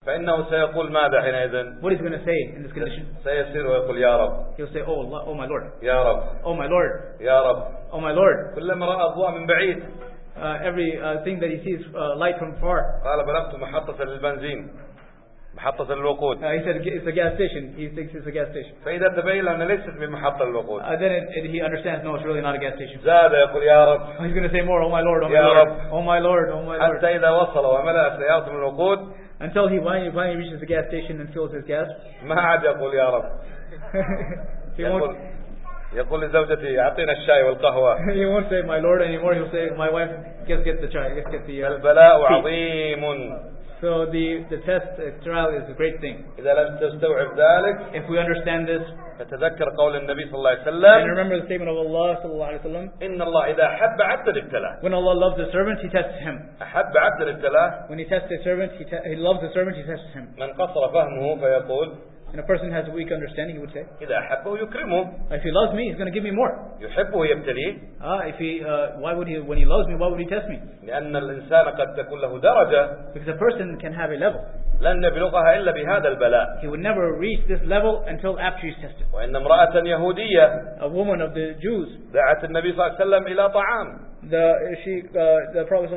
فإنه سيقول ماذا حينئذ؟ What is he going to say in this condition? سيسير ويقول يا رب. He'll say, oh Allah, oh my Lord. يا رب. Oh my Lord. يا رب. Oh my Lord. كلما رأى الضوء من بعيد. Every thing that he sees light from far. قال بلغت محطة للبنزين. محطة للوقود. He said it's a gas station. He thinks it's a gas station. فإذا تبين أن ليست بمحطة للوقود. Then he understands, no, it's really not a gas station. زاد يقول يا رب. He's going to say more, oh my Lord, oh my Lord, oh my Lord, oh my Lord. حتى إذا وصل وملأ سيارة من الوقود. Until he finally reaches the gas station and fills his gas. ما عاد يقول يا رب. يقول لزوجتي أعطينا الشاي والقهوة. He won't say my Lord anymore. He'll say, my wife, get the chai, get the. البلاء عظيم. So the test trial is a great thing. إذا لم تستوعب ذلك. If we understand this. فتذكر قول النبي صلى الله عليه وسلم. And remember the statement of Allah صلى الله عليه وسلم. إن الله إذا أحب عبدا ابتلاه. When Allah loves a servant, He tests him. أحب عبدا ابتلاه. When He tests a servant, He loves the servant, He tests him. من قصر فهمه فيقول. And a person has a weak understanding, he would say. إذا أحبه يكرمه. If he loves me, he's going to give me more. يحبه يبتليه. Why would he? When he loves me, why would he test me? لأن الإنسان قد تكون له درجة. Because a person can have a level. لن يبلغها إلا بهذا البلاء. He would never reach this level until after he's tested. وإن امرأة يهودية. A woman of the Jews. دعت النبي صلى الله عليه وسلم إلى طعام. The Prophet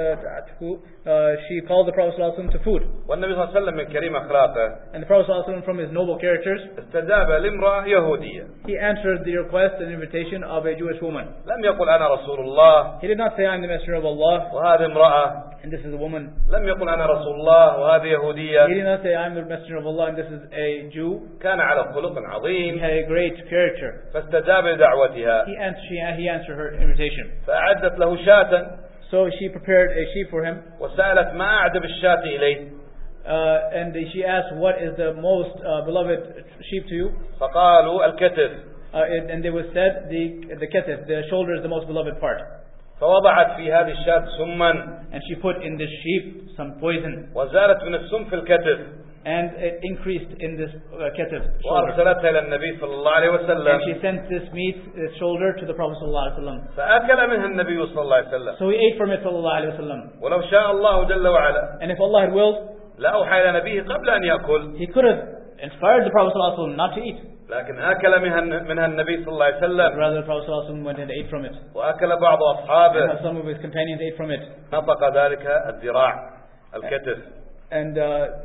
she called the Prophet ﷺ to food. والنبي صلى الله عليه وسلم من كريم أخلاقه. And the Prophet ﷺ, from his noble characters, استجاب لامرأة يهودية. He answered the request and invitation of a Jewish woman. لم يقل أنا رسول الله. He did not say I'm the messenger of Allah. وهذه امرأة. And this is a woman. لم يقل أنا رسول الله وهذه يهودية. He did not say I'm the messenger of Allah and this is a Jew. كان على خلق He عظيم. had a great character. فاستجاب لدعوتها. He answered her invitation. فأعدت له شاة. So she prepared a sheep for him. وسألت ما أعجب الشاة إليه. And she asked, what is the most beloved sheep to you? فقالوا الكتف. And they was said, the ketif, the shoulder is the most beloved part. فوضعت في هذه الشاة سما. And she put in this sheep some poison. وزالت من السم في الكتف. And it increased in this ketif. وأرسلتها إلى النبي صلى الله عليه وسلم. And she sent this meat, this shoulder, to the Prophet صلى الله عليه وسلم. فأكل منها النبي صلى الله عليه وسلم. So he ate from it صلى الله عليه وسلم. ولو شاء الله جل وعلا. And if Allah had willed, لأوحى إلى نبيه قبل أن يأكل. He could have inspired the Prophet صلى الله عليه وسلم not to eat. لكن أكل منها النبي صلى الله عليه وسلم. Rather, the Prophet صلى الله عليه وسلم went and ate from it. وأكل بعض أصحابه. And some of his companions ate from it. نطق ذلك الذراع الكتف. And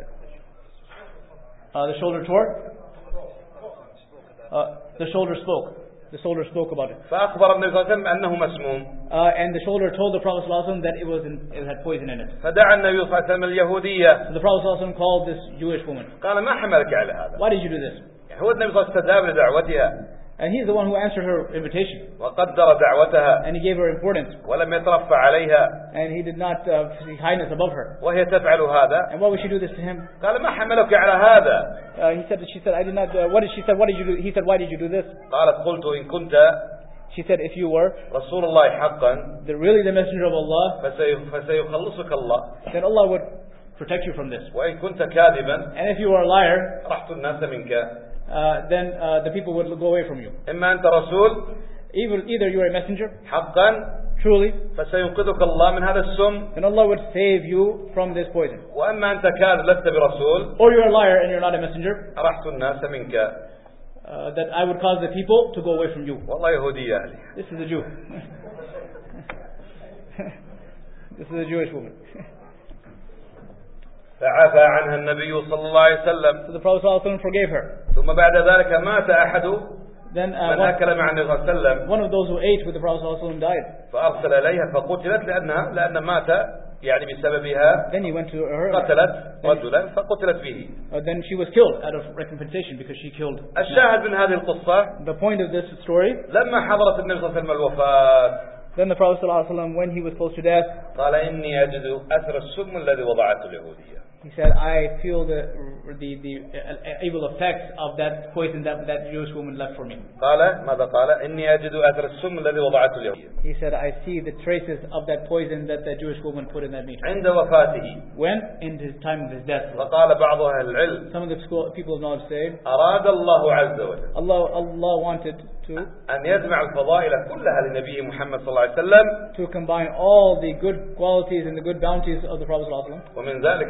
the shoulder tore. The shoulder spoke. The shoulder spoke about it. فأخبر النبي صلى الله عليه وسلم أنه مسموم. And the shoulder told the Prophet صلى الله عليه وسلم that it had poison in it. فدعا النبي صلى الله عليه وسلم اليهودية. So the Prophet صلى الله عليه وسلم called this Jewish woman. قال ما حملك على هذا؟ Why did you do this? هو النبي صلى الله عليه وسلم استجاب لدعوتها. And he's the one who answered her invitation. وقدر دعوتها. And he gave her importance. ولم يترفع عليها. And he did not see highness above her. وهي تفعل هذا. And why would she do this to him? قال ما حملك على هذا؟ She said, I did not. What did she say? What did you do? He said, why did you do this? قالت قلت إن كنت She said, if you were رسول الله حقا really the messenger of Allah, فسيخلصك الله. then Allah would protect you from this. وإن كنت كاذبا And if you were a liar, رحت الناس منك. then the people would go away from you. إما أنت رسول Either you are a messenger, حقا truly, فسينقذك الله من هذا السم. then Allah would save you from this poison. وأما أنت كاذب لست برسول. Or you're a liar and you're not a messenger, رحت الناس منك. that I would cause the people to go away from you. والله يهودية هذه. This is a Jew. This is a Jewish woman. فعفى عنها النبي صلى الله عليه وسلم. So the Prophet ﷺ forgave her. ثم بعد ذلك مات أحد Then من أكل مع النبي صلى الله عليه وسلم. one of those who ate with the Prophet ﷺ died. فأرسل إليها فقتلت لأن مات يعني بسببها. Then he went to her. قتلت رجلا فقتلت به. Then she was killed out of recompensation because she killed. الشاهد من هذه القصة. The point of this story. لما حضرت النبي صلى الله عليه وسلم الوفاة. Then the Prophet ﷺ, when he was close to death, قال إني أجد أثر السم الذي وضعته اليهودية. He said, I feel the evil effects of that poison that Jewish woman left for me. قال ماذا قال؟ إني أجد أثر السم الذي وضعته اليهودية. He said, I see the traces of that poison that the Jewish woman put in that meat. عند وفاته. When? In the time of his death. وقال بعض أهل العلم. Some of the people of knowledge say, أراد الله عز وجل. Allah wanted to أن يجمع الفضائل كلها لنبيه محمد صلى الله عليه وسلم. To combine all the good qualities and the good bounties of the Prophet صلى الله عليه وسلم. ومن ذلك الشهادة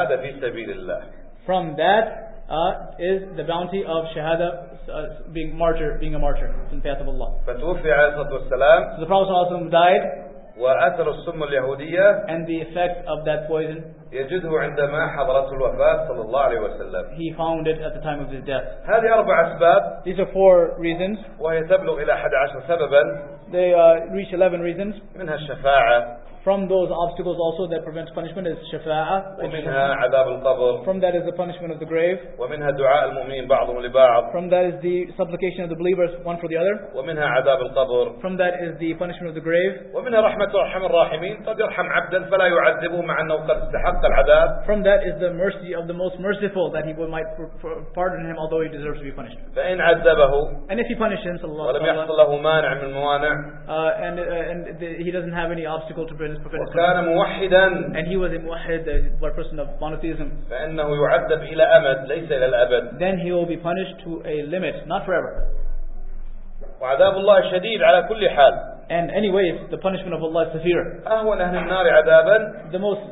الشهادة في سبيل الله. From that is the bounty of shahada, being a martyr in the path of Allah. فتوفي عليه الصلاة والسلام. So the Prophet ﷺ died, وأثر السم اليهودية and the effect of that poison, يجده عندما حضرته الوفاة صلى الله عليه وسلم. he found it at the time of his death. هذه 4 أسباب. These are 4 reasons. وهي تبلغ إلى 11 سببا. They reach 11 reasons. منها الشفاعة. From those obstacles also that prevents punishment is shafa'ah. ومنها عذاب القبر. From that is the punishment of the grave. ومنها دعاء المؤمنين بعضهم لبعض. From that is the supplication of the believers one for the other. ومنها عذاب القبر. From that is the punishment of the grave. ومنها رحمة أرحم الراحمين قد يرحم عبدا فلا يعذبه مع أنه قد استحق العذاب. From that is the mercy of the most merciful, that he might pardon him although he deserves to be punished. فإن عذبه And if he punishes him, ولم يحصل له مانع من الموانع he doesn't have any obstacle to prevent his وكان موحدا and he was a muwahhid, a person of monotheism, فإنه يعذب إلى أمد ليس إلى الأبد. then he will be punished to a limit, not forever. وعذاب الله شديد على كل حال. And anyways, the punishment of Allah is severe. أهون أهل النار عذابا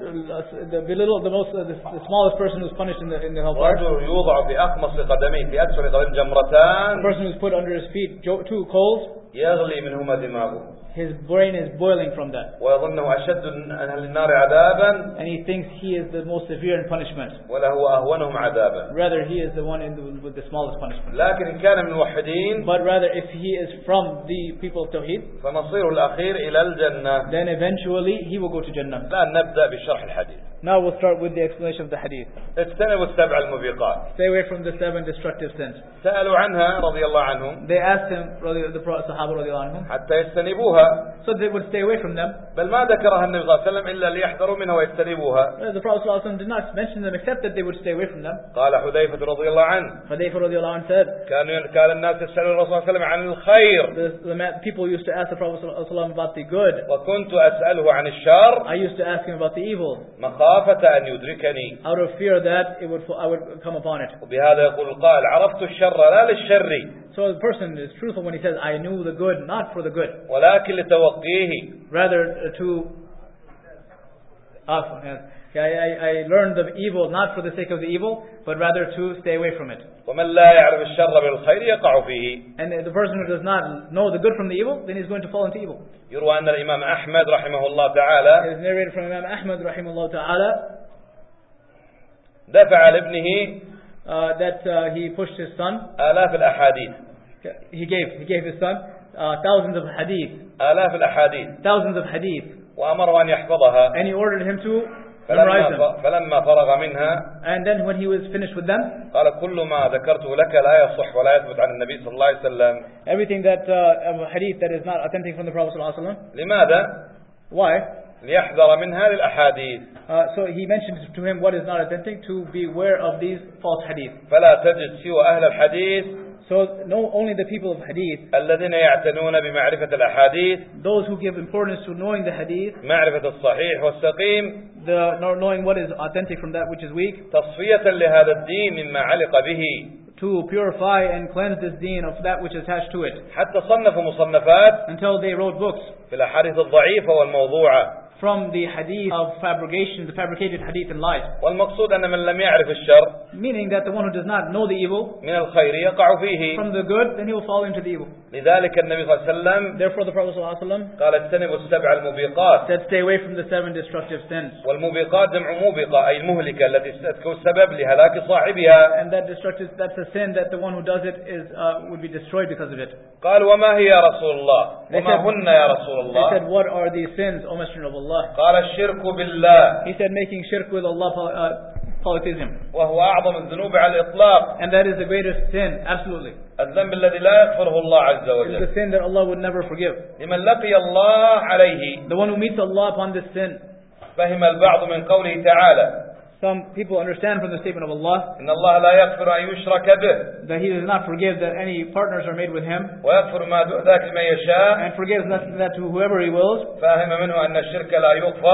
The smallest person who's punished in the hellfire, رجل يوضع في أخمص قدميه في أسفل قدم جمرتان the person who's put under his feet 2 coals, يغلي منهما دماغه his brain is boiling from that, ويظنه أشد أهل النار عذابا and he thinks he is the most severe in punishment. وله أهونهم عذابا. Rather, he is the one with the smallest punishment. لكن إن كان من الموحدين But rather, if he is from the people of Tawheed, فمصيره الأخير إلى الجنة. then eventually he will go to Jannah. الآن نبدأ بشرح الحديث. Now we'll start with the explanation of the hadith. اجتنبوا السبع الموبقات. Stay away from the 7 destructive sins. سألوا عنها رضي الله عنهم They asked him, the Sahaba radiallahu anhum, حتى يجتنبوها. so they would stay away from them. بل ما ذكرها النبي صلى الله عليه وسلم إلا ليحذروا منها ويجتنبوها. The Prophet ﷺ did not mention them except that they would stay away from them. قال حذيفة رضي الله عنه Hudayfa radiallahu anhu said, كان الناس يسألون الرسول صلى الله عليه وسلم عن الخير the people used to ask the Prophet ﷺ about the good. وكنت أسأله عن الشر I used to ask him about the evil, مخافة أن يدركني. out of fear that I would come upon it. وبهذا يقول القائل عرفت الشر لا للشر So the person is truthful when he says, I knew the good, not for the good, ولكن لتوقيه. rather I learned the evil not for the sake of the evil, but rather to stay away from it. ومن لا يعرف الشر بالخير يقع فيه. And the person who does not know the good from the evil, then he's going to fall into evil. يروى أن الإمام أحمد رحمه الله تعالى It is narrated from Imam Ahmad rahimahullah ta'ala دفع لابنه that he pushed his son. آلاف الأحاديث. He gave his son thousands of hadith. آلاف الأحاديث. Thousands of hadith. وأمره أن يحفظها. And he ordered him to memorize them. فلما فرغ منها And then when he was finished with them, قال كل ما ذكرته لك لا يصح ولا يثبت عن النبي صلى الله عليه وسلم. everything that hadith that is not authentic from the Prophet sallallahu alaihi wasallam. لماذا؟ Why? ليحذر من هذه الأحاديث. So he mentioned to him what is not authentic, to beware of these false hadith. فلا تجد سوى أهل الحديث So know only the people of hadith, الذين يعتنون بمعرفة الأحاديث those who give importance to knowing the hadith, معرفة الصحيح والسقيم knowing what is authentic from that which is weak, تصفية لهذا الدين مما علق به. to purify and cleanse this deen of that which is attached to it, حتى صنفوا مصنفات until they wrote books في الأحاديث الضعيفة والموضوعة. from the hadith of fabrication, the fabricated hadith and lies. والمقصود أن من لم يعرف الشر Meaning that the one who does not know the evil من الخير يقع فيه. from the good, then he will fall into the evil. لذلك النبي صلى الله عليه وسلم Therefore the Prophet ﷺ قال اجتنبوا السبع الموبقات. said, stay away from the 7 destructive sins. والموبقات جمع موبقة أي المهلكة التي تكون سبب لهلاك صاحبها. And that destructive, that's a sin that the one who does it would be destroyed because of it. قال وما هي يا رسول الله وما هن يا رسول They الله. said, what are these sins, O Messenger of Allah? قال الشرك بالله He said, making shirk with Allah, polytheism. وهو أعظم الذنوب على الإطلاق. And that is the greatest sin, absolutely. الذنب الذي لا يغفره الله عز It is وجل. the sin that Allah would never forgive. لمن لقي الله عليه. The one who meets Allah upon this sin. فهم البعض من قوله تعالى Some people understand from the statement of Allah إن الله لا يغفر أن يشرك به that He does not forgive that any partners are made with Him, ويغفر ما دون ذلك لمن يشاء. and forgives that to whoever He wills. فهم منه أن الشرك لا يغفر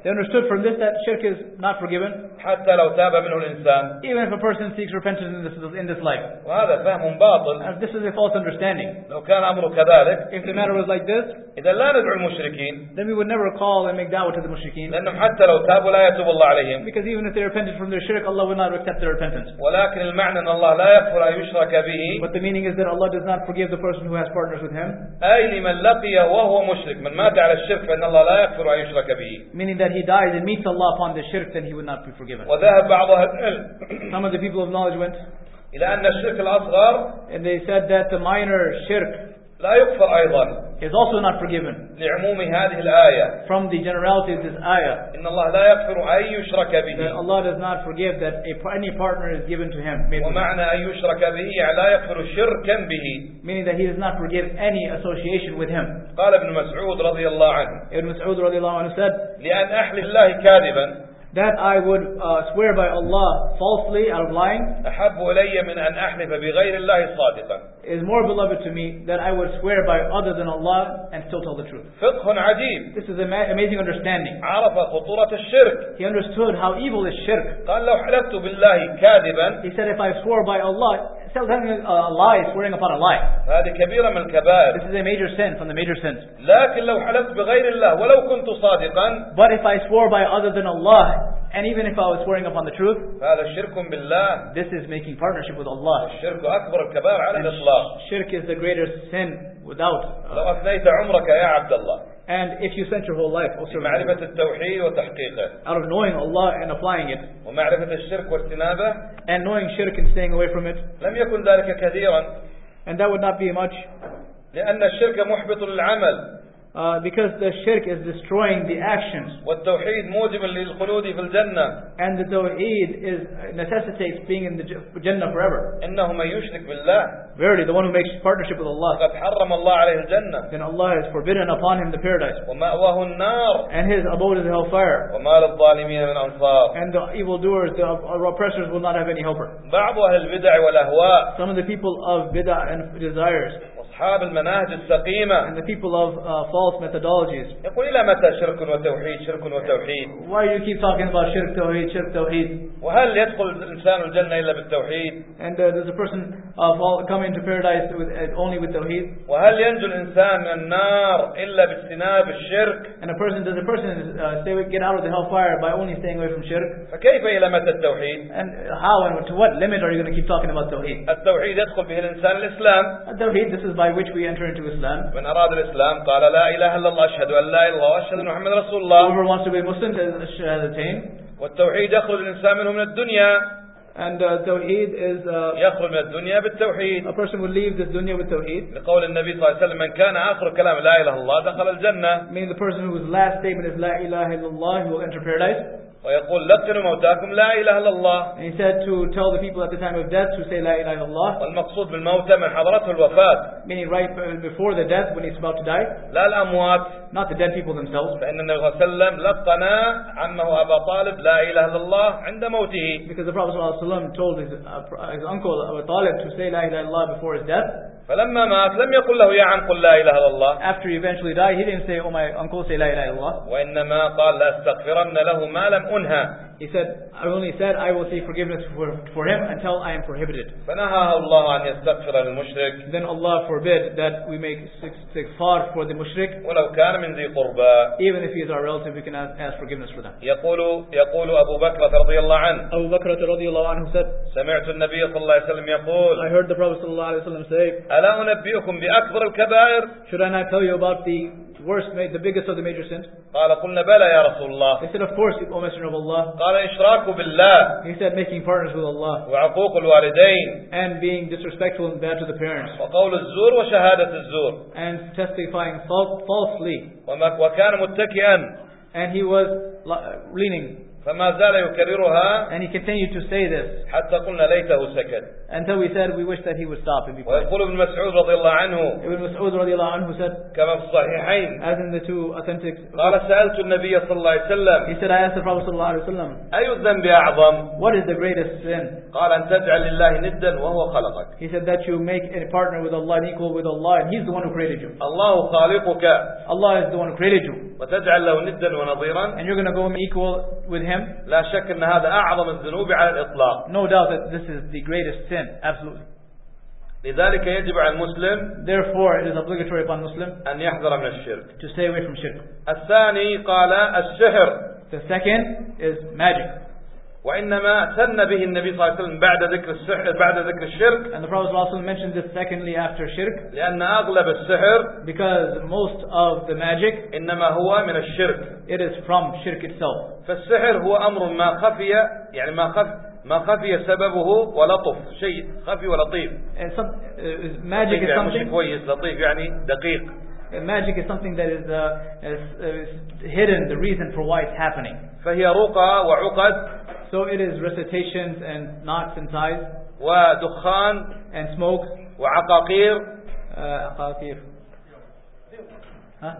They understood from this that shirk is not forgiven, حتى لو تاب منه الإنسان. even if a person seeks repentance in this life. وهذا فهم باطل. And this is a false understanding. لو كان أمره كذلك If the matter was like this, إذا لا ندعو المشركين then we would never call and make da'wah to the mushrikeen. لأنهم حتى لو تابوا لا يتوب الله عليهم. Because even if they repented from their shirk, Allah would not accept their repentance. ولكن المعنى أن الله لا يغفر أن يشرك به. But the meaning is that Allah does not forgive the person who has partners with Him. أي لمن لقيه وهو مشرك من مات على الشرك فإن الله لا يغفر أن يشرك به. Meaning that he dies and meets Allah upon the shirk, then he would not be forgiven. وذهب بعض أهل العلم Some of the people of knowledge went إلى أن الشرك الأصغر and they said that the minor shirk لا يغفر أيضا is also not forgiven لعموم هذه الآية. from the generality of this ayah. إن الله لا يغفر أن يشرك That به. Allah does not forgive that any partner is given to him. Made with him. ومعنى أن يشرك به يعني لا يغفر شركا به. Meaning that he does not forgive any association with him. قال ابن مسعود رضي الله عنه Ibn Mas'ud radiallahu anhu said لأن أحلف الله كاذبا that I would swear by Allah falsely out of lying أحب إلي من أن أحلف بغير الله صادقا. is more beloved to me that I would swear by other than Allah and still tell the truth. فقه عجيب. This is an amazing understanding. عرف خطورة الشرك. He understood how evil is shirk. قال لو حلفت بالله كاذبا He said if I swore by Allah, telling a lie, swearing upon a lie. هذه كبيرة من This الكبائر. is a major sin from the major sins. لكن لو حلفت بغير الله ولو كنت صادقا But if I swore by other than Allah, and even if I was swearing upon the truth, فهذا شرك بالله. this is making partnership with Allah. الشرك أكبر الكبائر على الإطلاق. Shirk is the greatest sin without. لو أفنيت عمرك يا عبد الله And if you spent your whole life also معرفة التوحيد وتحقيقه out of knowing Allah and applying it, ومعرفة الشرك واجتنابه and knowing shirk and staying away from it, لم يكن ذلك كثيرا and that would not be much, لأن الشرك محبط للعمل because the shirk is destroying the actions, والتوحيد موجب للخلود في الجنة. and the tawheed necessitates being in the Jannah forever. إنه من يشرك بالله Verily, the one who makes partnership with Allah, فقد حرم الله عليه الجنة then Allah has forbidden upon him the paradise, ومأواه النار and his abode is hellfire, وما للظالمين من أنصار. and the evildoers, the oppressors will not have any helper. بعض أهل البدع والأهواء Some of the people of bid'ah and desires, أصحاب المناهج السقيمة and the people of false methodologies, يقول إلى متى شرك وتوحيد شرك وتوحيد why do you keep talking about shirk tawheed? وهل يدخل الإنسان الجنة إلا بالتوحيد And does a person come into paradise only with tawheed? وهل ينجو الإنسان من النار إلا باجتناب الشرك And does a person get out of the hellfire by only staying away from shirk? فكيف إلى متى التوحيد؟ And how and to what limit are you going to keep talking about tawheed? التوحيد يدخل به الإنسان الإسلام. Tawheed, this is by which we enter into Islam. من أراد الإسلام قال لا إله إلا الله أشهد أن لا إله إلا الله وأشهد أن محمد رسول الله. Whoever wants to be Muslim says shahadatain. والتوحيد يخرج الإنسان منه من الدنيا. And tawheed is يخرج من الدنيا بالتوحيد. a person would leave this dunya with tawheed. لقول النبي صلى الله عليه وسلم من كان آخر كلام لا إله إلا الله دخل الجنة. Meaning the person whose last statement is La ilaha illallah, he will enter paradise. ويقول لقنوا موتاكم لا إله إلا الله. And he said to tell the people at the time of death to say La ilaha illallah. والمقصود بالموتى من حضرته الوفاة. Meaning right before the death, when he's about to die. لا الأموات. Not the dead people themselves. فإن النبي صلى الله عليه وسلم لقنا عمه أبا طالب لا إله إلا الله عند موته. Because the Prophet ﷺ told his uncle Abu Talib to say La ilaha illallah before his death. فلما مات لم يقل له يا عم قل لا إله إلا الله. After he eventually died, he didn't say, oh my uncle, say La ilaha illallah. وإنما قال لأستغفرن له ما لم أنهى. He said, I only said I will seek forgiveness for him until I am prohibited. فنهى الله أن يستغفر للمشرك. Then Allah forbid that we make istighfar for the mushrik. ولو كان من ذي قربى. Even if he is our relative, we can ask forgiveness for them. يقول أبو بكر رضي الله عنه. Abu Bakr radiallahu anhu said, سمعت النبي صلى الله عليه وسلم يقول. I heard the Prophet sallallahu alaihi wasallam say, ألا أنبئكم بأكبر الكبائر؟ should I not tell you about the the biggest of the major sins? قال قلنا بلى يا رسول الله. They said, of course, O Messenger of Allah. قال إشراك بالله. He said, making partners with Allah. وعقوق الوالدين. And being disrespectful and bad to the parents. وقول الزور وشهادة الزور. And testifying falsely. وكان متكئا. And he was leaning. فما زال يكررها And he continued to say this حتى قلنا ليته سكت. until we said we wish that he would stop and be quiet. ويقول ابن مسعود رضي الله عنه Ibn Mas'ud radiallahu anhu said, كما في الصحيحين as in the two authentic, قال سألت النبي صلى الله عليه وسلم he said, I asked the Prophet sallallahu alaihi wasallam, أي الذنب أعظم؟ what is the greatest sin? قال أن تجعل لله ندا وهو خلقك. He said that you make a partner with Allah and equal with Allah, and He's the one who created you. الله خالقك Allah is the one who created you, وتجعل له ندا ونظيرا. and you're going to go equal with Him. لا شك أن هذا أعظم الذنوب على الإطلاق. No doubt that this is the greatest sin, absolutely. لذلك يجب على المسلم Therefore, it is obligatory upon Muslim أن يحذر من الشرك. to stay away from shirk. الثاني قال السحر. The second is magic. وإنما سن به النبي صلى الله عليه وسلم بعد ذكر السحر بعد ذكر الشرك. And the Prophet ﷺ mentioned this secondly after shirk, لأن أغلب السحر because most of the magic, إنما هو من الشرك. it is from shirk itself. فالسحر هو أمر ما خفي يعني ما خفي سببه ولطف شيء خفي ولطيف. And magic is يعني مش something. كويس لطيف يعني دقيق. Magic is something that is hidden, the reason for why it's happening. فهي رقى وعقد So it is recitations and knots and ties ودخان and smoke. وعقاقير عقاقير. Huh?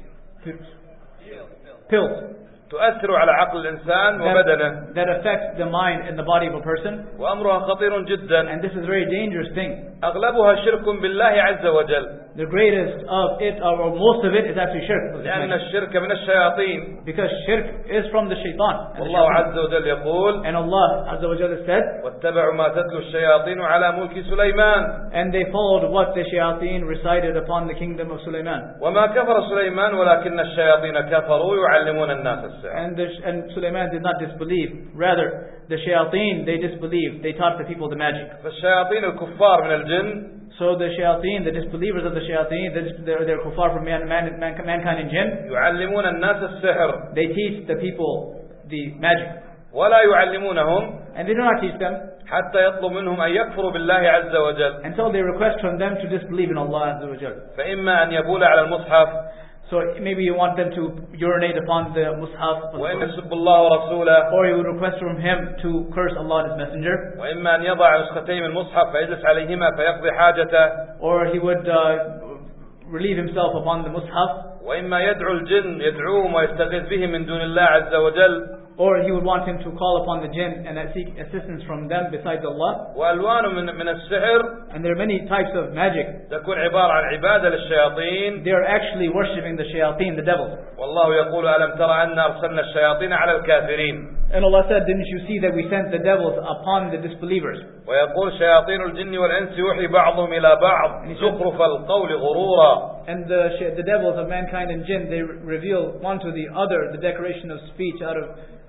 Pills. تؤثر على عقل الإنسان وبدنه. That affects the mind and the body of a person. وأمرها خطير جدا. And this is a very dangerous thing. أغلبها شرك بالله عز وجل. The greatest of it, or most of it, is actually shirk. لأن الشرك من الشياطين. Because shirk is from the shaitan. والله عز وجل يقول. And Allah عز وجل said. واتبعوا ما تتلو الشياطين على ملك سليمان. And they followed what the shayateen recited upon the kingdom of Sulaiman. وما كفر سليمان ولكن الشياطين كفروا يعلمون الناس السحر. And Sulaiman did not disbelieve. Rather, the shayateen, they disbelieved. They taught the people the magic. فالشياطين الكفار من الجن. So the shayateen, the disbelievers of the shayateen, they're kuffar from mankind and jinn. يعلمون الناس السحر. They teach the people the magic. ولا يعلمونهم. And they do not teach them. حتى يطلب منهم أن يكفروا بالله عز وجل. Until they request from them to disbelieve in Allah Azza wa Jal. فإما أن يبول على المصحف. So maybe you want them to urinate upon the mushaf, وإن يسب الله ورسوله. or you would request from him to curse Allah and His Messenger. وإما أن يضع نسختين من المصحف فيجلس عليهما فيقضي حاجته. Or he would relieve himself upon the mushaf. وإما يدعو الجن يدعوهم ويستغيث بهم من دون الله عز وجل. Or he would want him to call upon the jinn and seek assistance from them besides Allah. وألوان من السحر. And there are many types of magic. تكون عبارة عن عبادة للشياطين. They are actually worshipping the shayateen, the devils. والله يقول ألم ترى أن أرسلنا الشياطين على الكافرين. And Allah said, didn't you see that we sent the devils upon the disbelievers? ويقول شياطين الجن والإنس يوحي بعضهم إلى بعض زخرف القول غرورا. And the devils of mankind and jinn, they reveal one to the other the decoration of speech out of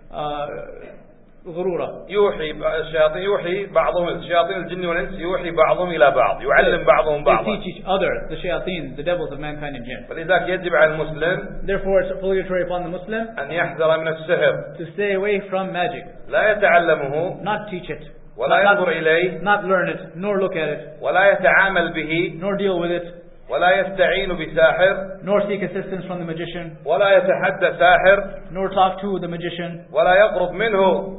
غرورا. يوحي بعضهم شياطين الجن والإنس يوحي بعضهم إلى بعض يعلم بعضهم بعضا. They teach each other, the shayateen, the devils of mankind and jinn. فلذلك يجب على المسلم. Therefore, it's obligatory upon the Muslim أن يحذر من السحر. to stay away from magic. لا يتعلمه. Not teach it. ولا ينظر إليه. Not learn it, nor look at it. ولا يتعامل به. Nor deal with it. ولا يستعين بساحر. Nor seek assistance from the magician. ولا يتحدى ساحر. Nor talk to the magician. ولا يقرب منه.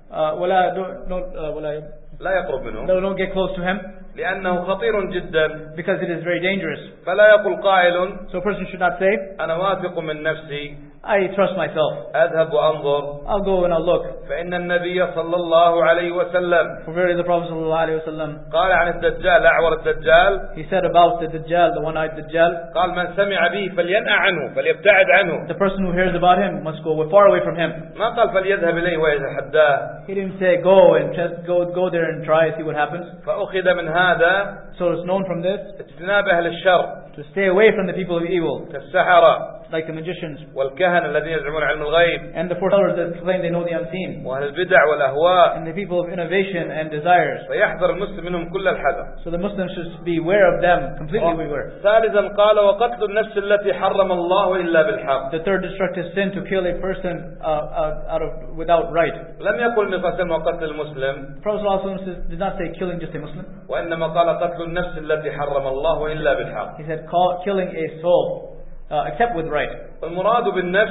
لا يقرب منه. Don't get close to him. لأنه خطير جدا. Because it is very dangerous. فلا يقول قائل. So a person should not say, أنا واثق من نفسي. I trust myself. أذهب وأنظر. I'll go and I'll look. فإن النبي صلى الله عليه وسلم. For verily the Prophet sallallahu alaihi wasallam. قال عن الدجال أعور الدجال. He said about the Dajjal, the one-eyed Dajjal. قال من سمع به فلينأ عنه فليبتعد عنه. The person who hears about him must go far away from him. ما قال فليذهب إليه ويتحداه. He didn't say go and just go there and try and see what happens. فأخذ من هذا. So it's known from this. اجتناب أهل الشر. To stay away from the people of evil. كالسحرة. Like the magicians. والكهنة الذين يزعمون علم الغيب. And the foretellers that claim they know the unseen. وأهل البدع والأهواء. And the people of innovation and desires. فيحذر المسلم منهم كل الحذر. So the Muslims should be aware of them, completely beware. ثالثا قال وقتل النفس التي حرم الله إلا بالحق. The third destructive sin, to kill a person without right. لم يقل النبي صلى الله عليه وسلم وقتل المسلم. The Prophet ﷺ did not say killing just a Muslim. وإنما قال قتل النفس التي حرم الله إلا بالحق. He said killing a soul except with right. والمراد بالنفس.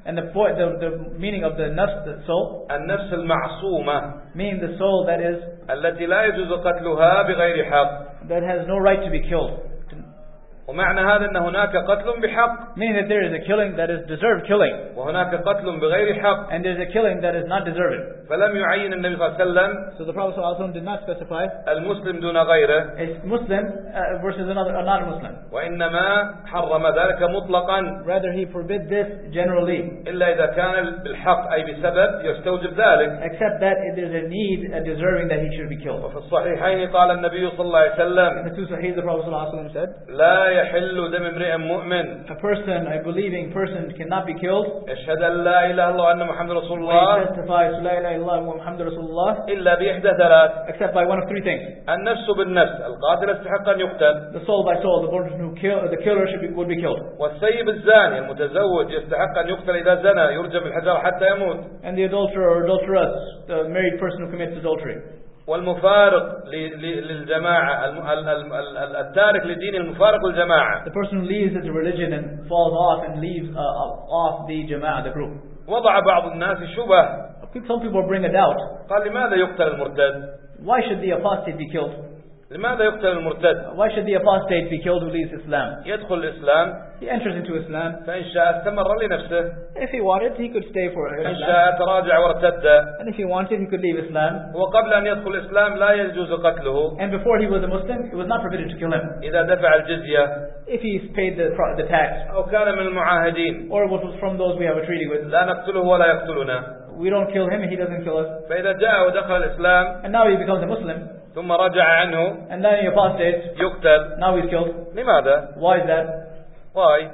And the meaning of the nafs, the soul, النفس المعصومة meaning the soul that is التي لا يجوز قتلها بغير حق. that has no right to be killed. ومعنى هذا أن هناك قتل بحق Meaning that there is a killing that is deserved killing, وهناك قتل بغير حق. and there is a killing that is not deserved. فلم يعين النبي صلى الله عليه وسلم So the Prophet ﷺ did not specify المسلم دون غيره a Muslim versus a non-Muslim. وإنما حرم ذلك مطلقا Rather, he forbid this generally, إلا إذا كان بالحق أي بسبب يستوجب ذلك. except that if there is a need, a deserving that he should be killed. وفي الصحيحين قال النبي صلى الله عليه In وسلم the two Sahih, the Prophet ﷺ said, لا يحل دم امرئ مؤمن a person, a believing person, cannot be killed يشهد أن لا إله إلا الله وأن محمد رسول when he الله testifies to La ilaha illallah wa Muhammadur Rasulullah, إلا بإحدى ثلاث. except by one of three things. النفس بالنفس القاتل يستحق أن يقتل. The soul by soul, the person who the killer would be killed. والسيب الزاني المتزوج يستحق أن يقتل إذا زنى يرجم بالحجارة حتى يموت. And the adulterer or adulteress, the married person who commits adultery. والمفارق للجماعة التارك لدين المفارق الجماعة. The person who leaves the religion and falls off and leaves off the jama'ah, the group. وضع بعض الناس شبه. Some people bring a doubt. قال لماذا يقتل المرتد؟ Why should the apostate be killed? لماذا يقتل المرتد؟ Why should the apostate be killed who leaves Islam? يدخل الإسلام He enters into Islam. فإن شاء استمر لنفسه. If he wanted, he could stay for فإن Islam. شاء تراجع وارتد. And if he wanted, he could leave Islam. وقبل أن يدخل الإسلام لا يجوز قتله. And before he was a Muslim, it was not forbidden to kill him. إذا دفع الجزية. If he paid the tax. أو كان من المعاهدين. Or was from those we have a treaty with. لا نقتله ولا يقتلنا. We don't kill him and he doesn't kill us. فإذا جاء ودخل الإسلام. And now he becomes a Muslim. ثم رجع عنه. And then he apostates. يقتل. Now he's killed. لماذا؟ Why is that? Why?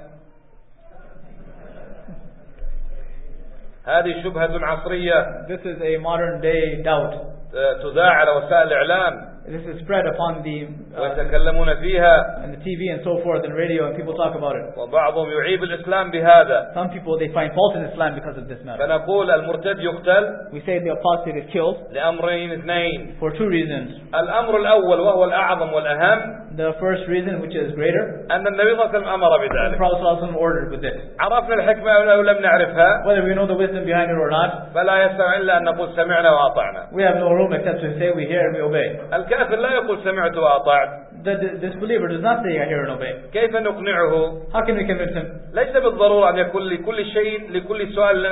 هذه شبهة عصرية. This is a modern day doubt. تذاع على وسائل الإعلام. This is spread upon the ويتكلمون فيها. and the TV and so forth and radio, and people talk about it. وبعضهم يعيب الإسلام بهذا. Some people, they find fault in Islam because of this matter. فنقول المرتد يقتل. We say the apostate is killed لأمرين اثنين. for two reasons. الأمر الأول وهو الأعظم والأهم. The first reason, which is greater, أن النبي صلى الله عليه وسلم أمر the بذلك. Prophet ﷺ ordered with it. عرفنا الحكمة أو لم نعرفها. Whether we know the wisdom behind it or not, فلا يستطيع إلا أن نقول سمعنا وأطعنا. we have no room except to say we hear and we obey. الكافر لا يقول سمعت وأطعت. The disbeliever does not say I hear and obey. كيف نقنعه؟ How can we convince him? ليس بالضرورة أن يكون لكل شيء لكل سؤال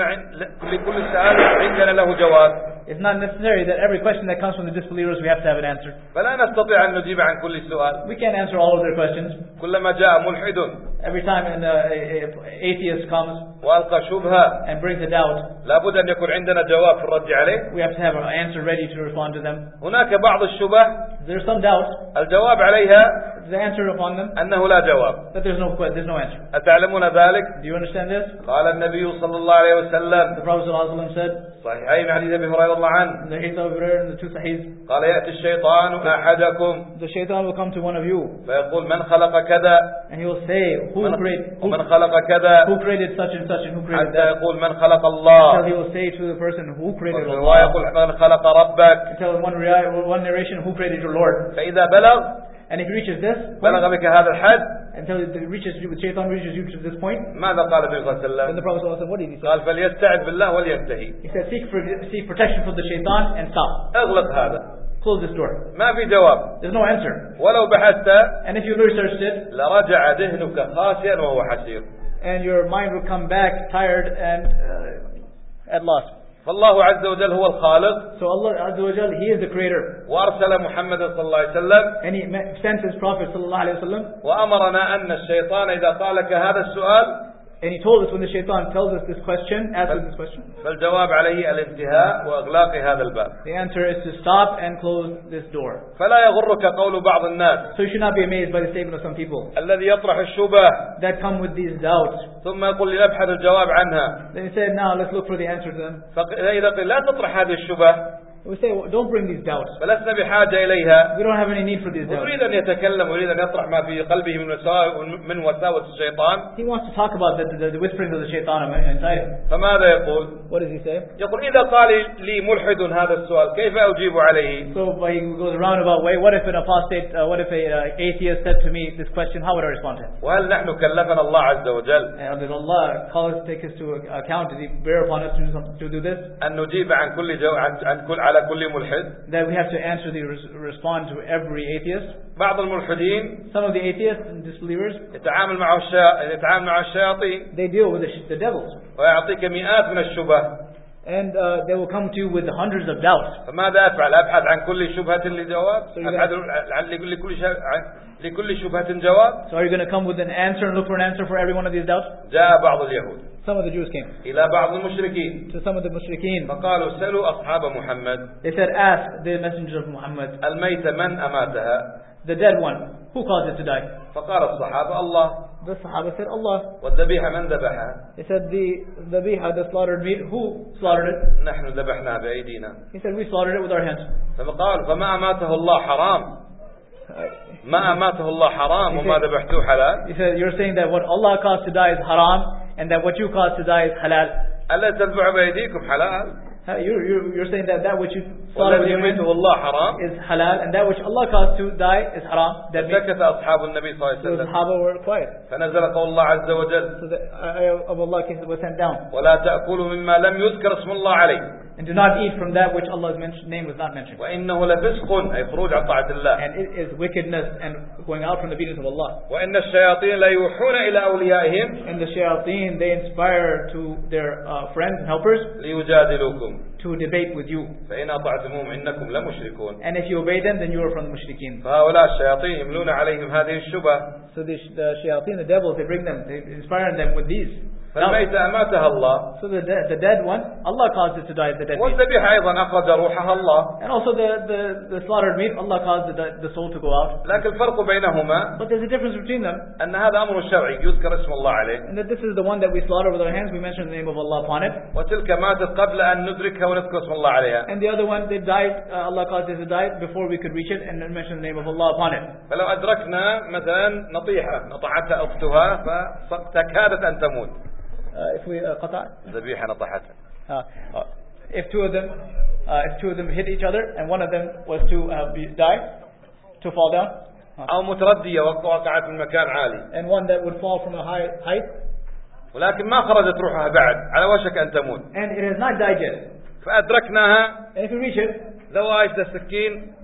عندنا له جواب. It's not necessary that every question that comes from the disbelievers we have to have an answer. فلا نستطيع أن نجيب عن كل سؤال. We can't answer all of their questions. كلما جاء ملحد Every time an atheist comes وألقى شبهة and brings a doubt, لابد أن يكون عندنا جواب في الرد عليه. we have to have an answer ready to respond to them. هناك بعض الشبه There's some doubt. الجواب عليها The answer upon them, أنه لا جواب. that there's no answer. أتعلمون ذلك؟ Do you understand this? قال النبي صلى الله عليه وسلم The Prophet ﷺ said, صحيحين حديث أبي هريرة الله عنه. in the hadith of Abu Hurairah and the two sahihs, قال يأتي الشيطان أحدكم the shaitan will come to one of you فيقول من خلق كذا and he will say, ومن خلق كذا who created such and such and who created حتى that? يقول من خلق Until الله he will say to the person, who created ويقول Allah? من خلق ربك. Until one narration, who created your Lord? فإذا بلغ And if he reaches this, بلغ بك هذا الحد until it reaches you, the shaitan reaches you to this point, ماذا قال النبي صلى الله عليه then وسلم؟ the Prophet ﷺ, what did he say? قال فليستعذ بالله ولينتهي. He said, seek protection from the shaitan and stop. اغلق هذا. Close this door. ما في جواب. There's no answer. ولو بحثت And if you researched it, لرجع ذهنك خاسئا وهو حسير. and your mind will come back tired and at loss. فالله عز وجل هو الخالق. So Allah Azza wa Jal, He is the creator. وأرسل محمد صلى الله عليه وسلم. And He sent His Prophet sallallahu alayhi wa sallam. وأمرنا أن الشيطان إذا قالك هذا السؤال And He told us when the shaitan tells us this question, asks us this question, فالجواب عليه الانتهاء وإغلاق هذا الباب. the answer is to stop and close this door. فلا يغرك قول بعض الناس So you should not be amazed by the statement of some people الذي يطرح الشبه that come with these doubts. ثم يقول لنبحث الجواب عنها. Then He said, now let's look for the answer to them. فإذا قيل لا تطرح هذه الشبه We say, well, don't bring these doubts. فلسنا بحاجة إليها. We don't have any need for these doubts. ويريد أن يتكلم ويريد أن يطرح ما في قلبه من وساوس الشيطان. He wants to talk about the whisperings of the shaitan inside him. فماذا يقول؟ What does he say? يقول إذا قال لي ملحد هذا السؤال كيف أجيب عليه؟ So he goes a roundabout way. What if an apostate, what if an atheist said to me this question? How would I respond to him? وهل نحن كلفنا الله عز وجل And did Allah call us, take us to account? Did He bear upon us to do this? أن نجيب على كل ملحد؟ That we have to answer respond to every atheist. بعض الملحدين Some of the atheists and disbelievers, يتعامل مع الشياطين they deal with the devils. ويعطيك مئات من الشبه. And they will come to you with hundreds of doubts. فماذا أفعل؟ أبحث عن كل شبهة لجواب؟ أبحث لكل شبهة جواب؟ So are you going to come with an answer and look for an answer for every one of these doubts? جاء بعض اليهود Some of the Jews came إلى بعض المشركين to some of the mushrikeen. فقالوا سلوا أصحاب محمد They said, ask the messenger of Muhammad, الميت من أماتها؟ the dead one, who caused it to die? فقال الصحابة الله. The Sahaba said, Allah. والذبيحة من ذبحها؟ He said, the biha, the slaughtered meat, who slaughtered it? نحن ذبحناها بأيدينا. He said, we slaughtered it with our hands. فقال فما أماته الله حرام. ما أماته الله حرام وما ذبحته حلال. He said, you're saying that what Allah caused to die is haram and that what you caused to die is halal. ألا تذبح بأيديكم حلال. You're saying that which you slaughtered with your hands is halal and that which Allah caused to die is haram. That means فسكت أصحاب النبي صلى الله عليه the وسلم. Sahaba were quiet. فنزل قول الله عز وجل. So the ayah of Allah was sent down. ولا تأكلوا مما لم يذكر اسم الله عليه. And do not eat from that which Allah's name was not mentioned. وإنه لفسق أي خروج عن طاعة الله. And it is wickedness and going out from the obedience of Allah. وإن الشياطين لا يوحون إلى أوليائهم. And the shayateen, they inspire to their friends and helpers ليجادلوكم. to debate with you. فإن أطعتموهم إنكم لمشركون. And if you obey them, then you are from the mushrikeen. فهؤلاء الشياطين يملون عليهم هذه الشبه. So the shayateen, the devils, they bring them, they inspire them with these. فالميت أماتها الله. So the dead one, Allah caused it to die, the dead meat. والذبيحة أيضا أخرج روحها الله. And also the slaughtered meat, Allah caused the soul to go out. لكن الفرق بينهما But there's a difference between them. أن هذا أمر شرعي يذكر اسم الله عليه. And that this is the one that we slaughter with our hands, we mention the name of Allah upon it. وتلك ماتت قبل أن ندركها ونذكر اسم الله عليها. And the other one, they died, Allah caused it to die before we could reach it and mention the name of Allah upon it. فلو أدركنا مثلا نطيحة نطعتها أختها فتكادت أن تموت. If we قطع. ذبيحة نطحتها. If two of them hit each other and one of them was to die, to fall down. أو متردية وقعت من مكان عالي. And one that would fall from a high height. ولكن ما خرجت روحها بعد على وشك أن تموت. And it has not died yet. فأدركناها. And if you reach it, لو أجد السكين.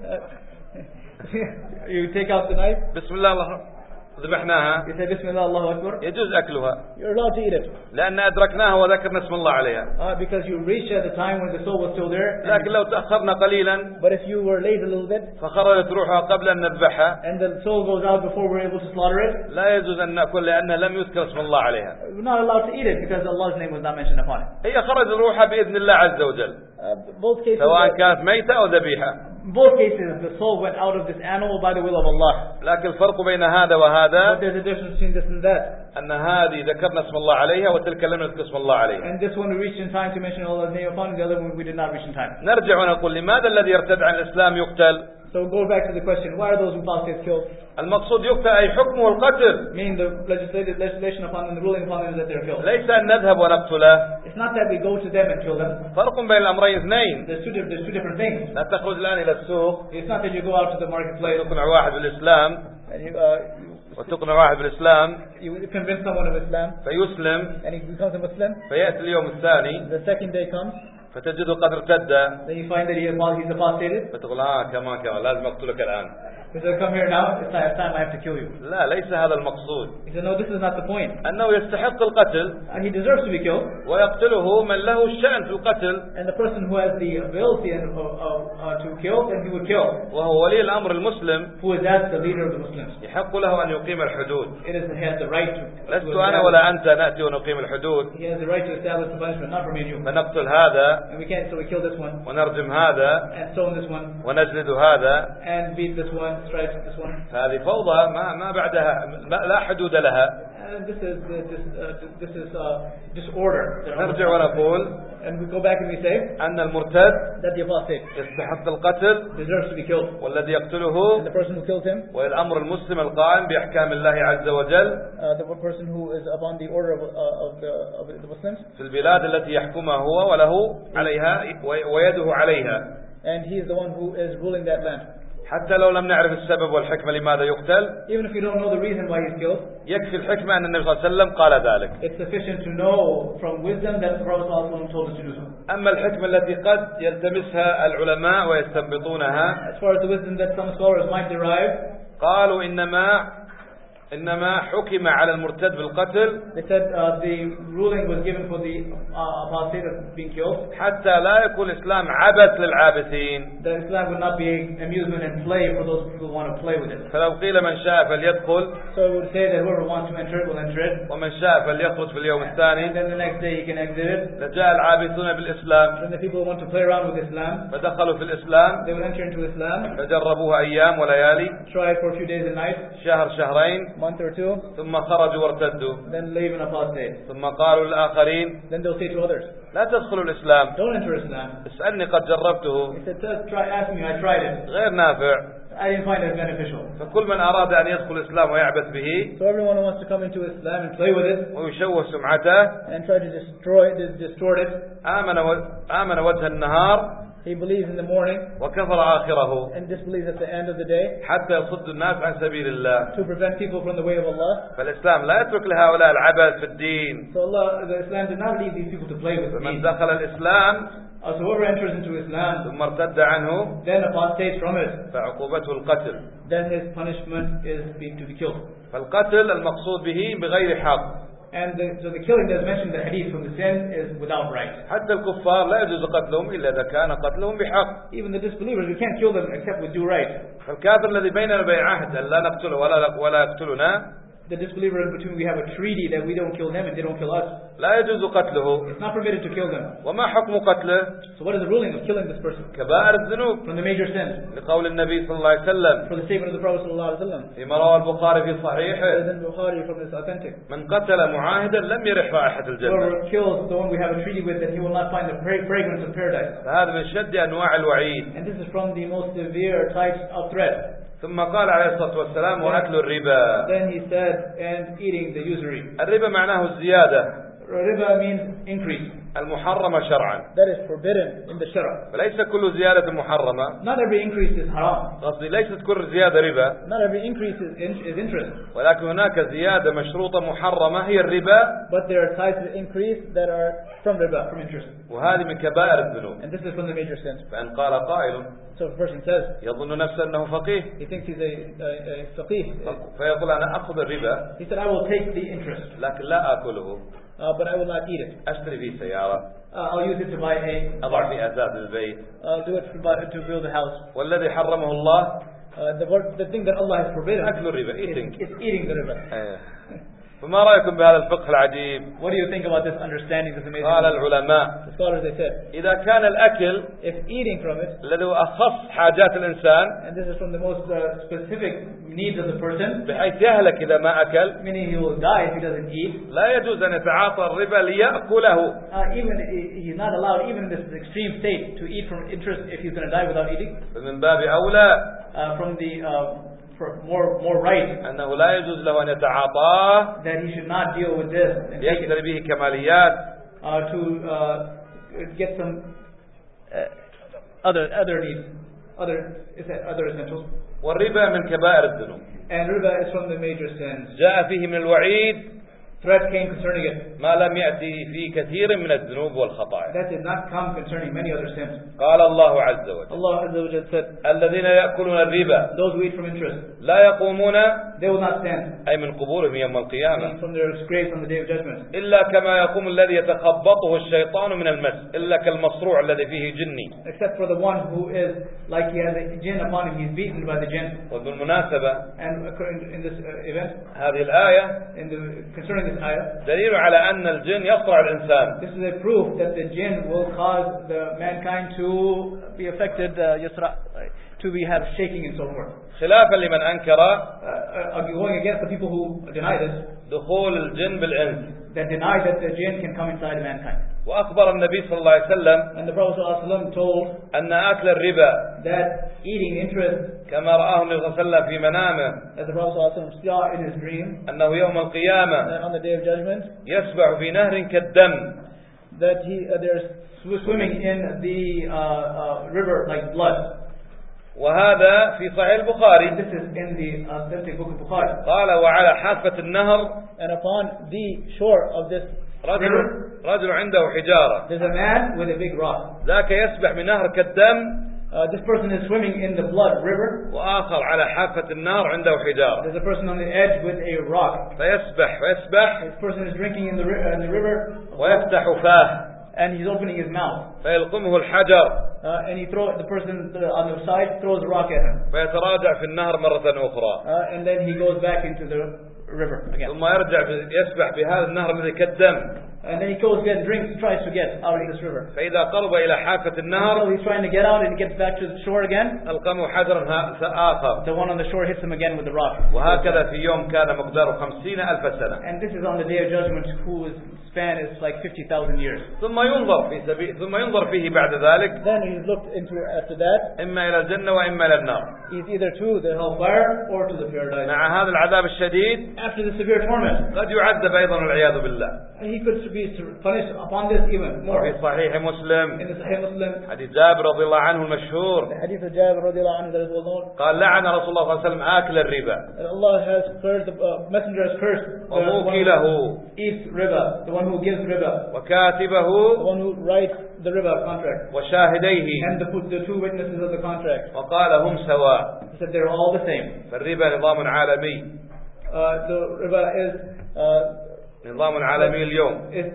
You take out the knife. بسم الله ذبحناها. You say Bismillah Allahu Akbar. يجوز أكلها. You're allowed to eat it. لأن أدركناها وذكرنا اسم الله عليها. Because you reached at the time when the soul was still there. لكن لو تأخرنا قليلا. But if you were late a little bit. فخرجت روحها قبل أن نذبحها. And the soul goes out before we're able to slaughter it. لا يجوز أن نأكل لأنه لم يذكر اسم الله عليها. We're not allowed to eat it because Allah's name was not mentioned upon it. هي خرجت روحها بإذن الله عز وجل. Both cases. سواء كانت ميتة أو ذبيحة. Both cases, the soul went out of this animal by the will of Allah. لكن الفرق بين هذا وهذا. But there's a difference between this and that. أن هذه ذكرنا اسم الله عليها وتلك لم نذكر اسم الله عليها. And this one we reached in time to mention Allah's name upon, and the other one we did not reach in time. نرجع ونقول لماذا الذي يرتد عن الإسلام يقتل؟ So go back to the question, why are those who apostates killed? المقصود يقتل أي حكمه القتل. Meaning the legislation upon them, the ruling upon them is that they're killed. ليس أن نذهب ونقتله. It's not that we go to them and kill them. فرق بين الأمرين اثنين. There's two different things. لا تخرج الآن إلى السوق. It's not that you go out to the marketplace وتقنع واحد بالإسلام. and وتقنع واحد بالإسلام. you convince someone of Islam. فيسلم. And he becomes a Muslim. فيأتي اليوم الثاني. The second day comes. فتجده قد ارتد. Then you find that he's apostated. فتقول كمان لازم أقتلك الآن. He said, come here now, it's time I have to kill you. لا ليس هذا المقصود. He said, no, this is not the point. أنه يستحق القتل. He deserves to be killed. ويقتله من له الشأن في القتل. And the person who has the ability to kill, then he would kill. وهو ولي الأمر المسلم. Who is that? The leader of the Muslims. يحق له أن يقيم الحدود. He has the right to لست أنا ولا أنت نأتي ونقيم الحدود. He has the right to establish the punishment, not for me and you. فنقتل هذا. And so we kill this one. ونرجم هذا And stone this one. ونجلد هذا. And beat this one, strike this one. هذه فوضى ما بعدها لا حدود لها. And this is disorder. نرجع ونقول And we go back and we say أن المرتد that the apostate يستحق القتل deserves to be killed. والذي يقتله And the person who kills him, والأمر المسلم القائم بأحكام الله عز وجل the person who is upon the order of the Muslims, في البلاد التي يحكمها هو وله عليها ويده عليها. and he is the one who is ruling that land. حتى لو لم نعرف السبب والحكمة لماذا يقتل، Even if you don't know the reason why he's killed, يكفي الحكمة أن النبي صلى الله عليه وسلم قال ذلك. it's sufficient to know from wisdom that the Prophet ﷺ told us to do so. أما الحكمة التي قد يلتمسها العلماء ويستنبطونها، As far as the wisdom that some scholars might derive, قالوا إنما حكم على المرتد بالقتل they said the ruling was given for the apostate of being killed, حتى لا يكون الإسلام عبث للعابثين. that Islam would not be amusement and play for those who want to play with it. فلو قيل من شاء فليدخل So it would say that whoever wants to enter it will enter it, ومن شاء فليخرج في اليوم and الثاني، then the next day he can exit it. لجاء العابثون بالإسلام Then the people who want to play around with Islam, فدخلوا في الإسلام they will enter into Islam, فجربوها أيام وليالي، try it for a few days and nights, شهر شهرين، month or two, ثم خرجوا وارتدوا، then leave an apostate. ثم قالوا للآخرين Then they'll say to others, لا تدخلوا الإسلام، don't enter Islam. اسألني قد جربته He said, ask me, I tried it. غير نافع. I didn't find it beneficial. فكل من أراد أن يدخل الإسلام ويعبث به So everyone who wants to come into Islam and play with it ويشوه سمعته and try to distort it, آمن وجه النهار he believes in the morning وكفر آخره and disbelieves at the end of the day حتى يصد الناس عن سبيل الله. to prevent people from the way of Allah. فالإسلام لا يترك لهؤلاء العبث في الدين. So the Islam did not leave these people to play with فمن deen. دخل الإسلام So whoever enters into Islam, ثم ارتد عنه then apostates from it, فعقوبته القتل. then his punishment is to be killed. فالقتل المقصود به بغير حق. And so the killing that's mentioned in the hadith from the sin is without right. حتى الكفار لا يجوز قتلهم إلا إذا كان قتلهم بحق. Even the disbelievers, we can't kill them except with due right. فالكافر الذي بيننا وبين عهد أن لا نقتله ولا يقتلنا، The disbeliever in between we have a treaty that we don't kill them and they don't kill us. لا يجوز قتله. It's not permitted to kill them. وما حكم قتله؟ So what is the ruling of killing this person? كبائر الذنوب From the major sins. لقول النبي صلى الله عليه وسلم For the statement of the Prophet ﷺ. فيما روى البخاري في صحيحه Then Bukhari from this authentic. من قتل معاهدا لم يرح رائحة الجنة. Whoever kills the one we have a treaty with, then he will not find the fragrance of paradise. فهذا من شد أنواع الوعيد. And this is from the most severe types of threat. ثم قال عليه الصلاة والسلام وأكل الربا. Then he said, and eating the usury. الربا معناه الزيادة. Riba means increase. المحرمة شرعا. That is forbidden in the Shara. فليس كل زيادة محرمة. Not every increase is haram. قصدي ليست كل زيادة ربا. Not every increase is interest. ولكن هناك زيادة مشروطة محرمة هي الربا. But there are types of increase that are from riba, from interest. وهذه من كبائر الذنوب. And this is from the major sins. فإن قال قائل So if a person says, يظن نفسه أنه فقيه he thinks he's a faqih. فيقول أنا أخذ الربا He said, I will take the interest, لكن لا أكله. but I will not eat it. أشتري فيه سيارة. I'll use it to buy a أضع فيه أساس البيت. I'll do it to build a house. والذي حرمه الله The thing that Allah has forbidden أكل الربا. is eating the riba. فما رأيكم بهذا الفقه العجيب؟ What do you think about this understanding, this amazing? قال العلماء The scholars, they said, إذا كان الأكل if eating from it, الذي هو أخص حاجات الإنسان and this is from the most specific needs of the person, بحيث يهلك إذا ما أكل، meaning he will die if he doesn't eat, لا يجوز أن يتعاطى الربا ليأكله. even he's not allowed, even in this extreme state, to eat from interest if he's going to die without eating. فمن باب أولى From the for more right, أنه لا يجوز له أن يتعاطاه that he should not deal with this and take يشتري it, به كماليات to get some other needs, other essentials. والربا من كبائر الذنوب. And riba is from the major sins. جاء فيه من الوعيد Threat came concerning it. ما لم يأتي في كثير من الذنوب والخطايا. That did not come concerning many other sins. قال الله عز وجل Allah Azza wa Jalla said, الذين يأكلون الربا those who eat from interest, لا يقومون they will not stand, أي من قبورهم يوم القيامة from their graves on the day of judgment, إلا كما يقوم الذي يتخبطه الشيطان من المس إلا كالمصروع الذي فيه جني. except for the one who is like he has a jinn upon him, he's beaten by the jinn. وبالمناسبة And in this event, هذه الآية concerning this ayah. دليل على أن الجن يصرع الإنسان. This is a proof that the jinn will cause the mankind to be affected, to have shaking and so forth. خلافا لمن أنكر Going against the people who deny this, دخول الجن بالإنس. that deny that the jinn can come inside mankind. وأخبر النبي صلى الله عليه وسلم And the Prophet ﷺ told أن أكل الربا that eating interest, كما رآه النبي صلى الله عليه وسلم في منامه as the Prophet ﷺ saw in his dream, أنه يوم القيامة that on the day of judgment, يسبح في نهر كالدم that there's swimming in the river like blood. وهذا في صحيح البخاري. This is in the authentic book of Bukhari. قال وعلى حافة النهر And upon the shore of this river, رجل عنده حجارة there's a man with a big rock. ذاك يسبح بنهر كالدم This person is swimming in the blood river. وآخر على حافة النهر عنده حجارة There's a person on the edge with a rock. فيسبح This person is drinking in the river, ويفتح فاه and he's opening his mouth. فيلقمه الحجر And the person on the side throws a rock at him. فيتراجع في النهر مرة أخرى And then he goes back into the river again. ثم يرجع يسبح بهذا النهر الذي كالدم And then he goes get drinks, tries to get out of this river. فإذا قرب إلى حافة So النهر he's trying to get out and he gets back to the shore again. ألقمه حجرا آخر The one on the shore hits him again with the rock. وهكذا في يوم كان مقداره 50,000 سنة. And this is on the day of judgment, whose span is like 50,000 years. ثم ينظر فيه بعد ذلك Then he's looked into after that. إما إلى الجنة وإما إلى النار. He's either to the hellfire or to the paradise. مع هذا العذاب الشديد After the severe torment, قد يعذب أيضا والعياذ بالله. he could be punished upon this even more. وفي صحيح مسلم In the Sahih Muslim, حديث جابر رضي الله عنه المشهور the hadith of Jabir radiallahu anhu that is well known, قال لعن رسول الله صلى الله عليه وسلم آكل الربا that Allah has cursed, the messenger has cursed the one وموكله who eats riba, the one who gives riba, the وكاتبه one who writes the riba contract, وشاهديه and the two witnesses of the contract. وقال هم سواء. He said they're all the same. فالربا نظام عالمي The riba is نظام عالمي اليوم it's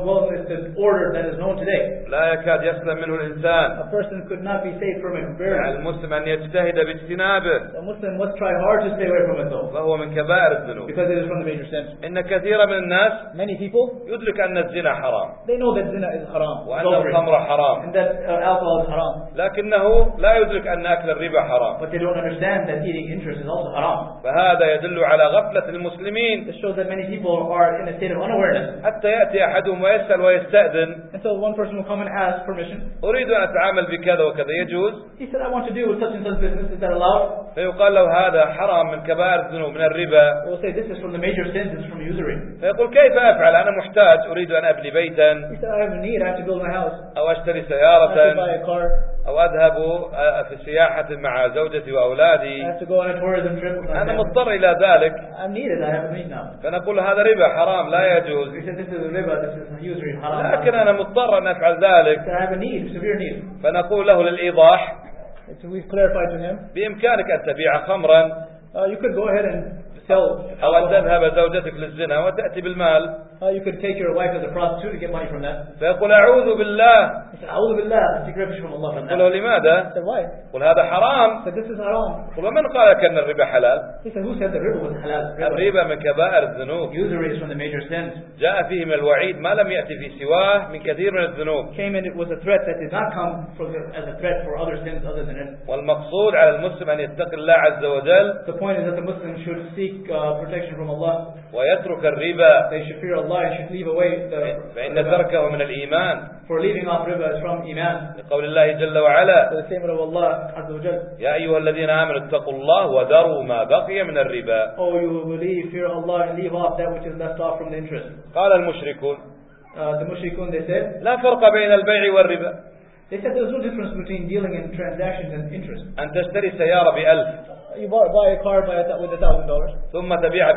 the order that is known today. لا يكاد يسلم منه الإنسان. A person could not be saved from it. على المسلم أن يجتهد باجتنابه A Muslim must try hard to stay away from it though, فهو من كبائر الذنوب. because it is from the major sins. إن كثيرا من الناس Many people, يدرك أن الزنا حرام they know that zina is haram, وأن adultery, الخمر حرام and that alcohol is haram, لكنه لا يدرك أن أكل الربا حرام. but they don't understand that eating interest is also haram. فهذا يدل على غفلة المسلمين This shows that many people are in a state of unawareness. حتى يأتي أحدهم ويسأل ويستأذن Until one person will come and ask permission. أريد أن أتعامل بكذا وكذا يجوز. He said, I want to deal with such and such business. Is that allowed? فيقال له هذا حرام من كبائر الذنوب من الربا. They will say, this is from the major sins. This is from usury. فيقول كيف أفعل أنا محتاج أريد أن أبني بيتا He said, I have a need. I have to build my house. أو أشتري I have to سيارة buy a car. أو أذهب في سياحة مع زوجتي I وأولادي. have to go on a tourism trip with my أنا family. مضطر إلى ذلك. I'm needed. I have a need now. فنقول هذا ربا حرام لا يجوز. He said, this is riba. This is usury. Haram. لكن أنا مضطر أن أفعل He ذلك. said, I have a need. Severe need. فنقول له للإيضاح So we've clarified to him. بإمكانك أن تبيع خمرا You could go ahead and sell أو أن alcohol. تذهب زوجتك للزنا وتأتي بالمال. You could take your wife as a prostitute and get money from that. فيقول أعوذ بالله. He said, أعوذ بالله. Seek refuge from Allah from that. قل له لماذا؟ I said, why? قل هذا حرام. He said, this is haram. قل ومن قال لك أن الربا حلال؟ He said, who said the riba was halal? الربا من كبائر الذنوب. Usury is from the major sins. جاء فيه من الوعيد ما لم يأتي في سواه من كثير من الذنوب. Came in, it was a threat that did not come as a threat for other sins other than it. والمقصود على المسلم أن يتقي الله عز وجل The point is that the Muslim should seek protection from Allah. ويترك الربا. They should fear Allah and should leave away the فإن riba. تركه من الإيمان. For leaving off riba is from Iman. لقول الله جل وعلا For the statement of Allah Azza wa Jal. يا أيها الذين آمنوا اتقوا الله وذروا ما بقي من الربا. Oh, you who believe, fear Allah and leave off that which is left off from the interest. قال المشركون The mushrikun, they said, لا فرق بين البيع والربا. They said there's no difference between dealing in transactions and interest. أن تشتري سيارة ب1000 You buy a car with $1,000, ثم تبيع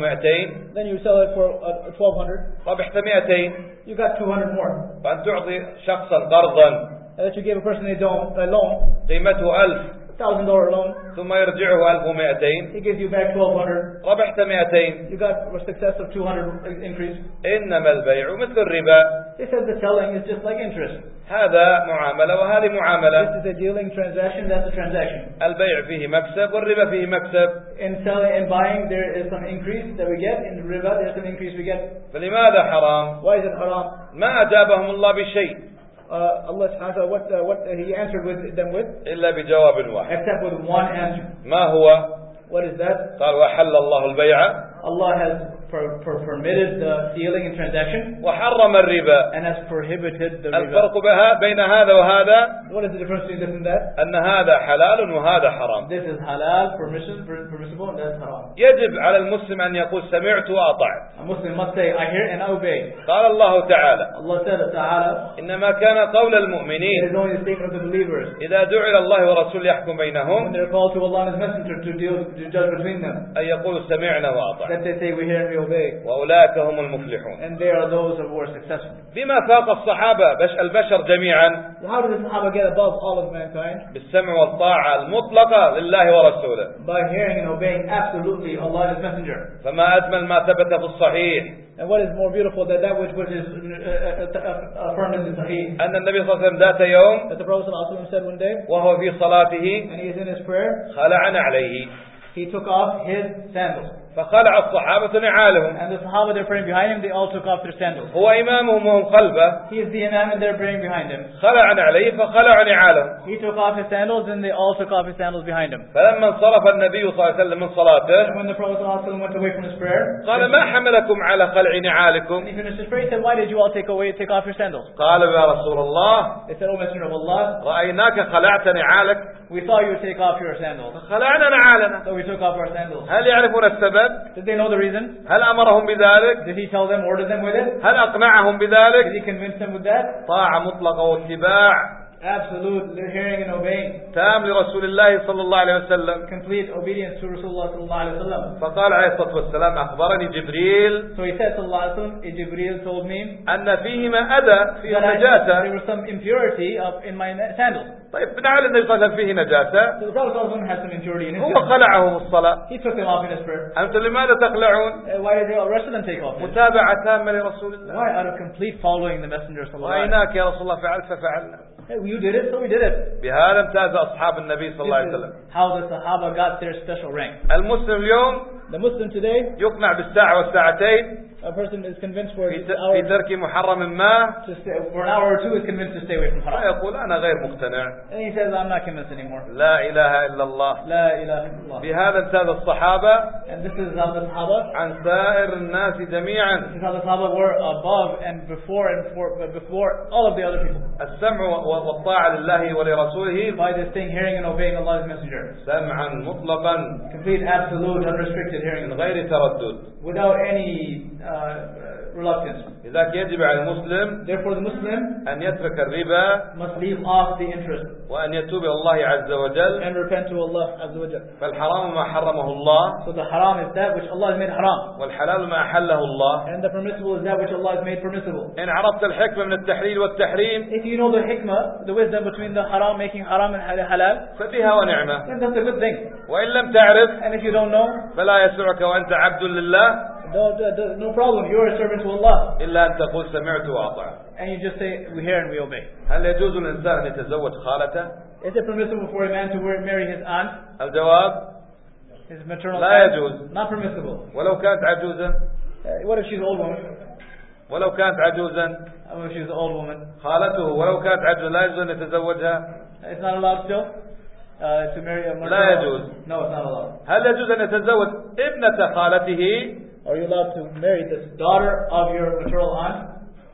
ب1200 then you sell it for $1,200. ربحت 200 You got 200 more. وأن تعطي شخصا قرضا And that you gave a person a loan قيمته 1000 $1,000 loan. ثم يرجعه 1200. He gives you back 1,200. ربحت 200. You got a success of 200 increase. إنما البيع مثل الربا. He says the selling is just like interest. هذا معاملة وهذه معاملة. This is a dealing transaction, that's a transaction. البيع فيه مكسب والربا فيه مكسب. In selling and buying there is some increase that we get. In riba there's some increase we get. فلماذا حرام؟ Why is it haram? ما أجابهم الله بشيء Allah subhanahu wa ta'ala, what He answered with them with? إلا بجواب واحد. Except with one answer. ما هو؟ What is that? قال وحل الله البيع Allah has permitted the dealing and transaction وحرم الربا. and has prohibited the riba. الفرق بين هذا وهذا What is the difference between this and that? أن هذا حلال وهذا حرام. This is halal, permissible, and that's haram. يجب على المسلم أن يقول سمعت وأطعت. A Muslim must say, I hear and I obey. قال الله تعالى Allah said, Ta'ala, إنما كان قول it المؤمنين is only the statement of the believers. إذا دعوا إلى الله ورسوله يحكم When بينهم they're called to Allah and His Messenger to judge between them, أن يقولوا سمعنا وأطعنا that they say, we hear and we obey. وأولئك هم المفلحون. And they are those who are successful. بما فاق الصحابة البشر جميعا So how did the Sahaba get above all of mankind? بالسمع والطاعة المطلقة لله ورسوله. By hearing and obeying absolutely Allah and His Messenger. فما أجمل ما ثبت في الصحيح And what is more beautiful than that which is affirmed in the Sahih? أن النبي صلى الله عليه وسلم ذات يوم That the Prophet ﷺ said one day, وهو في صلاته and he is in his prayer, خلع عليه he took off his sandals. فخلع الصحابة نعالهم. And the Sahaba, they're praying behind him, they all took off their sandals. هو إمامهم وهم خلفه. He is the Imam and they're praying behind him. خلع عليه فخلع نعالهم. He took off his sandals and they all took off his sandals behind him. فلما انصرف النبي صلى الله عليه وسلم من صلاته And when the Prophet ﷺ went away from his prayer, قال ما حملكم على خلع when نعالكم؟ he finished his prayer, he said, why did you all take off your sandals? قالوا يا رسول الله They said, O Messenger of Allah, رأيناك خلعت نعالك we saw you take off your sandals. فخلعنا نعالنا. So we took off our sandals. هل يعرفون السبب؟ Did they know the reason? هل أمرهم بذلك؟ Did he tell them, order them with it? هل أقنعهم Did بذلك؟ he convince them with that? طاعة مطلقة واتباع Absolute hearing and obeying. تام لرسول الله صلى الله عليه وسلم. Complete obedience to Rasulullah sallallahu alaihi wasallam. فقال عليه الصلاة والسلام أخبرني جبريل So he said sallallahu alaihi wasallam, Jibreel told me أن فيهما أذى فيه that there نجاسة. was some impurity in my sandals. طيب بنعلم النبي صلى الله عليه وسلم فيه نجاسة. So the Prophet sallallahu alaihi wasallam had some impurity in his هو sandals. خلعه في الصلاة. He took them off in his prayer. أنتم لماذا تخلعون؟ Why did the rest of them take off? متابعة تامة لرسول الله. Why? Out of complete following the Messenger sallallahu alaihi wasallam. رأيناك يا رسول الله فعلت ففعلنا. Hey, you did it, so we did it. بهذا امتاز أصحاب النبي صلى الله عليه This وسلم. is how the Sahaba got their special rank. المسلم اليوم The Muslim today, يقنع بالساعة والساعتين a person is convinced for في an hour ترك محرم ما to stay, for an hour or two is convinced to stay away from haram. ويقول أنا غير مقتنع. And he says, I'm not convinced anymore. لا إله إلا الله. La ilaha illallah. بهذا امتاز الصحابة And this is how the Sahaba, عن سائر الناس جميعا. this is how the Sahaba were above and before all of the other people. السمع والطاعة لله ولرسوله By this thing, hearing and obeying Allah's Messenger. سمعا مطلقا Complete, absolute, unrestricted hearing من and obeying. غير تردد. Without any reluctance. لذلك يجب على المسلم Therefore the Muslim أن يترك الربا must leave off the interest وأن يتوب إلى الله عز وجل. and repent to Allah Azza wa Jal. فالحرام ما حرمه الله So the haram is that which Allah has made haram. والحلال ما أحله الله. And the permissible is that which Allah has made permissible. إن عرفت الحكمة من التحليل والتحريم If you know the hikmah, the wisdom between the haram, making haram and halal, فبها ونعمة. then that's a good thing. وإن لم تعرف And if you don't know, فلا يسعك وأنت عبد لله no problem, you are a servant to Allah. إلا أن تقول سمعت وأطعت. And you just say, we hear and we obey. هل يجوز للإنسان أن يتزوج خالته؟ Is it permissible for a man to marry his aunt, الجواب his maternal لا aunt? يجوز. Not permissible. ولو كانت عجوزا. What if she's an old woman? ولو كانت عجوزا. What if she's an old woman? خالته ولو كانت عجوزا لا يجوز أن يتزوجها. It's not allowed still to marry a maternal. لا يجوز. No, it's not allowed. هل يجوز أن يتزوج ابنة خالته؟ Are you allowed to marry the daughter of your maternal aunt?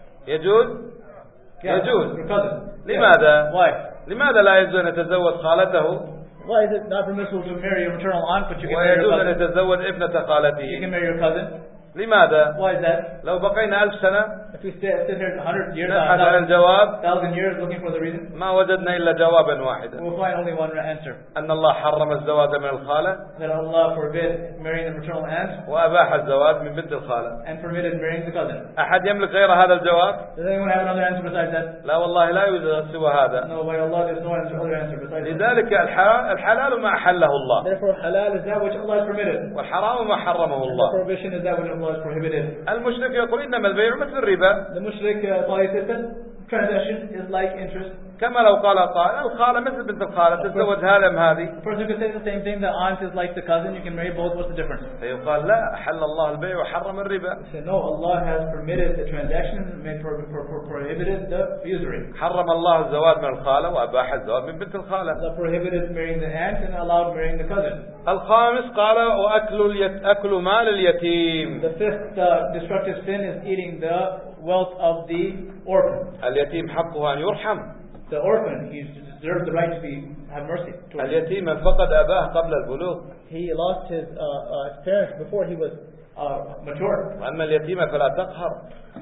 يجوز. Yeah, يجوز. your cousin. لماذا؟ Yeah. Why? لماذا لا يجوز أن يتزوج خالته؟ Why is it not permissible to marry your maternal aunt, but you can marry ويجوز your أن cousin? يتزوج ابنة You خالته. can marry your cousin. لماذا؟ Why is that? لو بقينا 1000 سنة If we sit here 100 years, نبحث عن الجواب 1,000 years looking for the reason, ما وجدنا إلا جوابا واحدا، we'll find only one answer. أن الله حرم الزواج من الخالة That Allah forbid marrying the maternal aunt وأباح الزواج من بنت الخالة. and permitted marrying the cousin. أحد يملك غير هذا الجواب؟ Does anyone have another answer besides that? لا والله لا يوجد سوى هذا. No, by Allah, there's no other answer besides that. لذلك الحلال ما أحله الله، Therefore, halal is that which Allah has permitted. والحرام ما حرمه The الله. prohibition is that which Allah has prohibited. المشرك يقول إنما البيع مثل الربا، The mushrik transaction is like interest. كما لو قال الخالة مثل بنت الخالة تتزوج هذا أم هذه. A person could say the same thing. The aunt is like the cousin. You can marry both. What's the difference? فيقال لا، أحل الله البيع وحرم الربا. Say no. Allah has permitted the transaction, prohibited the usury. حرم الله الزواج من الخالة وأباح الزواج من بنت الخالة. Allah prohibited marrying the aunt and allowed marrying the cousin. الخامس قال أكل مال اليتيم. The fifth destructive sin is eating the wealth of the orphan. اليتيم حقه أن يرحم. The orphan, he deserves the right to have mercy towards him. اليتيم من فقد أباه قبل البلوغ. He lost his parents before he was mature. وأما اليتيم فلا تقهر.